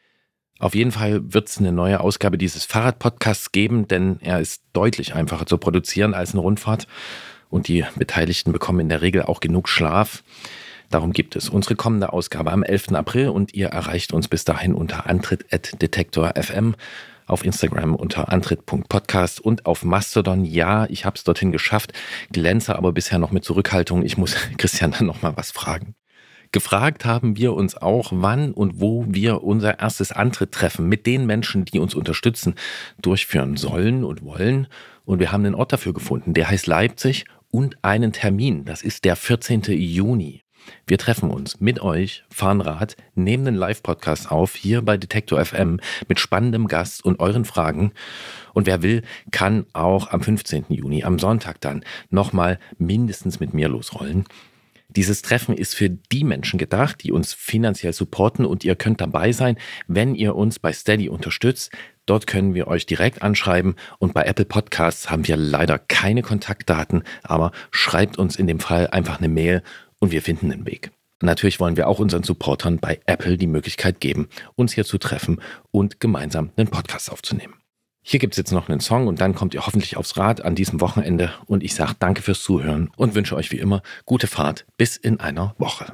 Auf jeden Fall wird es eine neue Ausgabe dieses Fahrrad-Podcasts geben, denn er ist deutlich einfacher zu produzieren als eine Rundfahrt und die Beteiligten bekommen in der Regel auch genug Schlaf. Darum gibt es unsere kommende Ausgabe am elften April und ihr erreicht uns bis dahin unter antritt at detektor punkt f m, auf Instagram unter antritt punkt podcast und auf Mastodon. Ja, ich habe es dorthin geschafft, glänze aber bisher noch mit Zurückhaltung. Ich muss Christian dann noch mal was fragen. Gefragt haben wir uns auch, wann und wo wir unser erstes Antritt-Treffen mit den Menschen, die uns unterstützen, durchführen sollen und wollen. Und wir haben einen Ort dafür gefunden, der heißt Leipzig und einen Termin. Das ist der vierzehnten Juni. Wir treffen uns mit euch, fahren Rad, nehmen einen Live-Podcast auf, hier bei Detektor F M mit spannendem Gast und euren Fragen. Und wer will, kann auch am fünfzehnten Juni, am Sonntag dann, nochmal mindestens mit mir losrollen. Dieses Treffen ist für die Menschen gedacht, die uns finanziell supporten und ihr könnt dabei sein, wenn ihr uns bei Steady unterstützt. Dort können wir euch direkt anschreiben und bei Apple Podcasts haben wir leider keine Kontaktdaten, aber schreibt uns in dem Fall einfach eine Mail und wir finden einen Weg. Natürlich wollen wir auch unseren Supportern bei Apple die Möglichkeit geben, uns hier zu treffen und gemeinsam einen Podcast aufzunehmen. Hier gibt es jetzt noch einen Song und dann kommt ihr hoffentlich aufs Rad an diesem Wochenende und ich sage danke fürs Zuhören und wünsche euch wie immer gute Fahrt bis in einer Woche.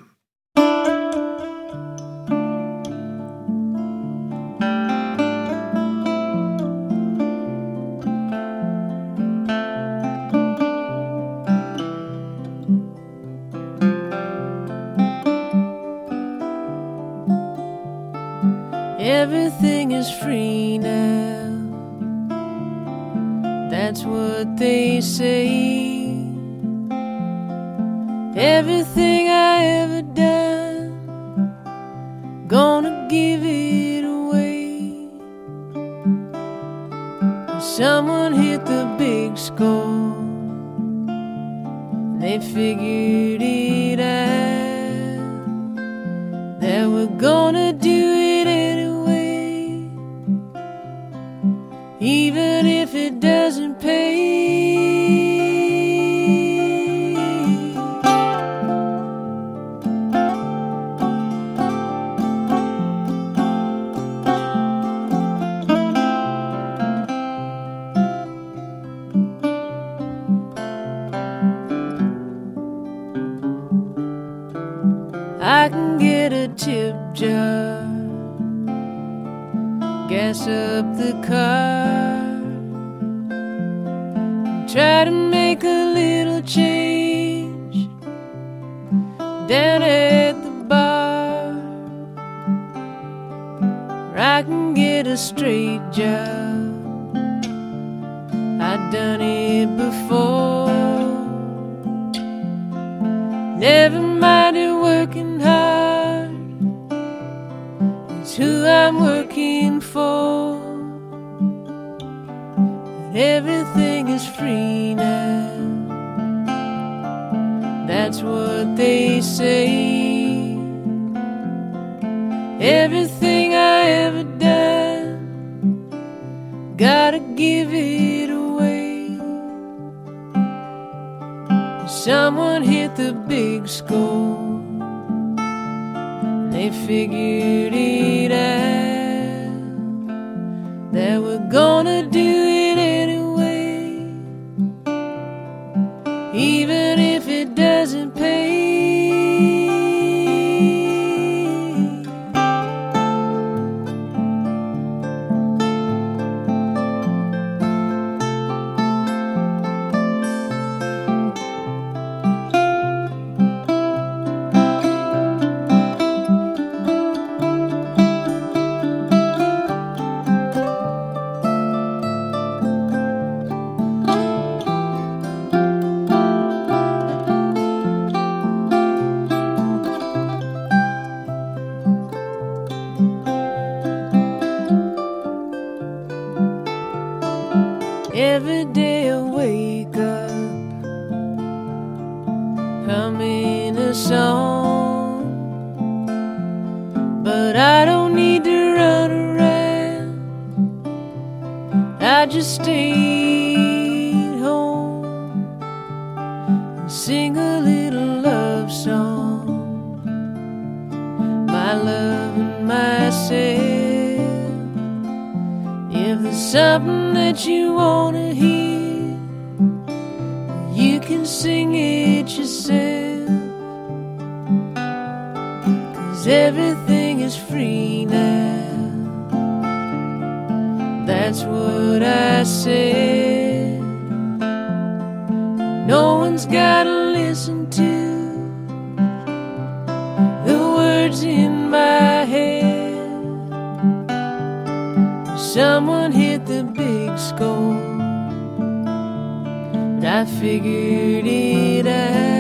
Everything is free now. That's what they say. Everything I ever done, gonna give it away. Someone hit the big score, they figured it out, that we're gonna do it anyway, even if it doesn't pay. I can get a tip jar, gas up the car, try to make a little change down at the bar. Or I can get a straight job, I've done it before. Never minded working hard, it's who I'm working for. But everything is free now, that's what they say. Everything I ever done, someone hit the big score. They figured it out that we're gonna do it anyway, even if it doesn't pay. Every day I wake up humming a song, but I don't need to run around. I just stay home and sing a little love song, my love and myself. If there's something that you wanna hear, you can sing it yourself, 'cause everything is free now. That's what I said. No one's gotta listen to the words in my head. Someone hit the score, but I figured it out.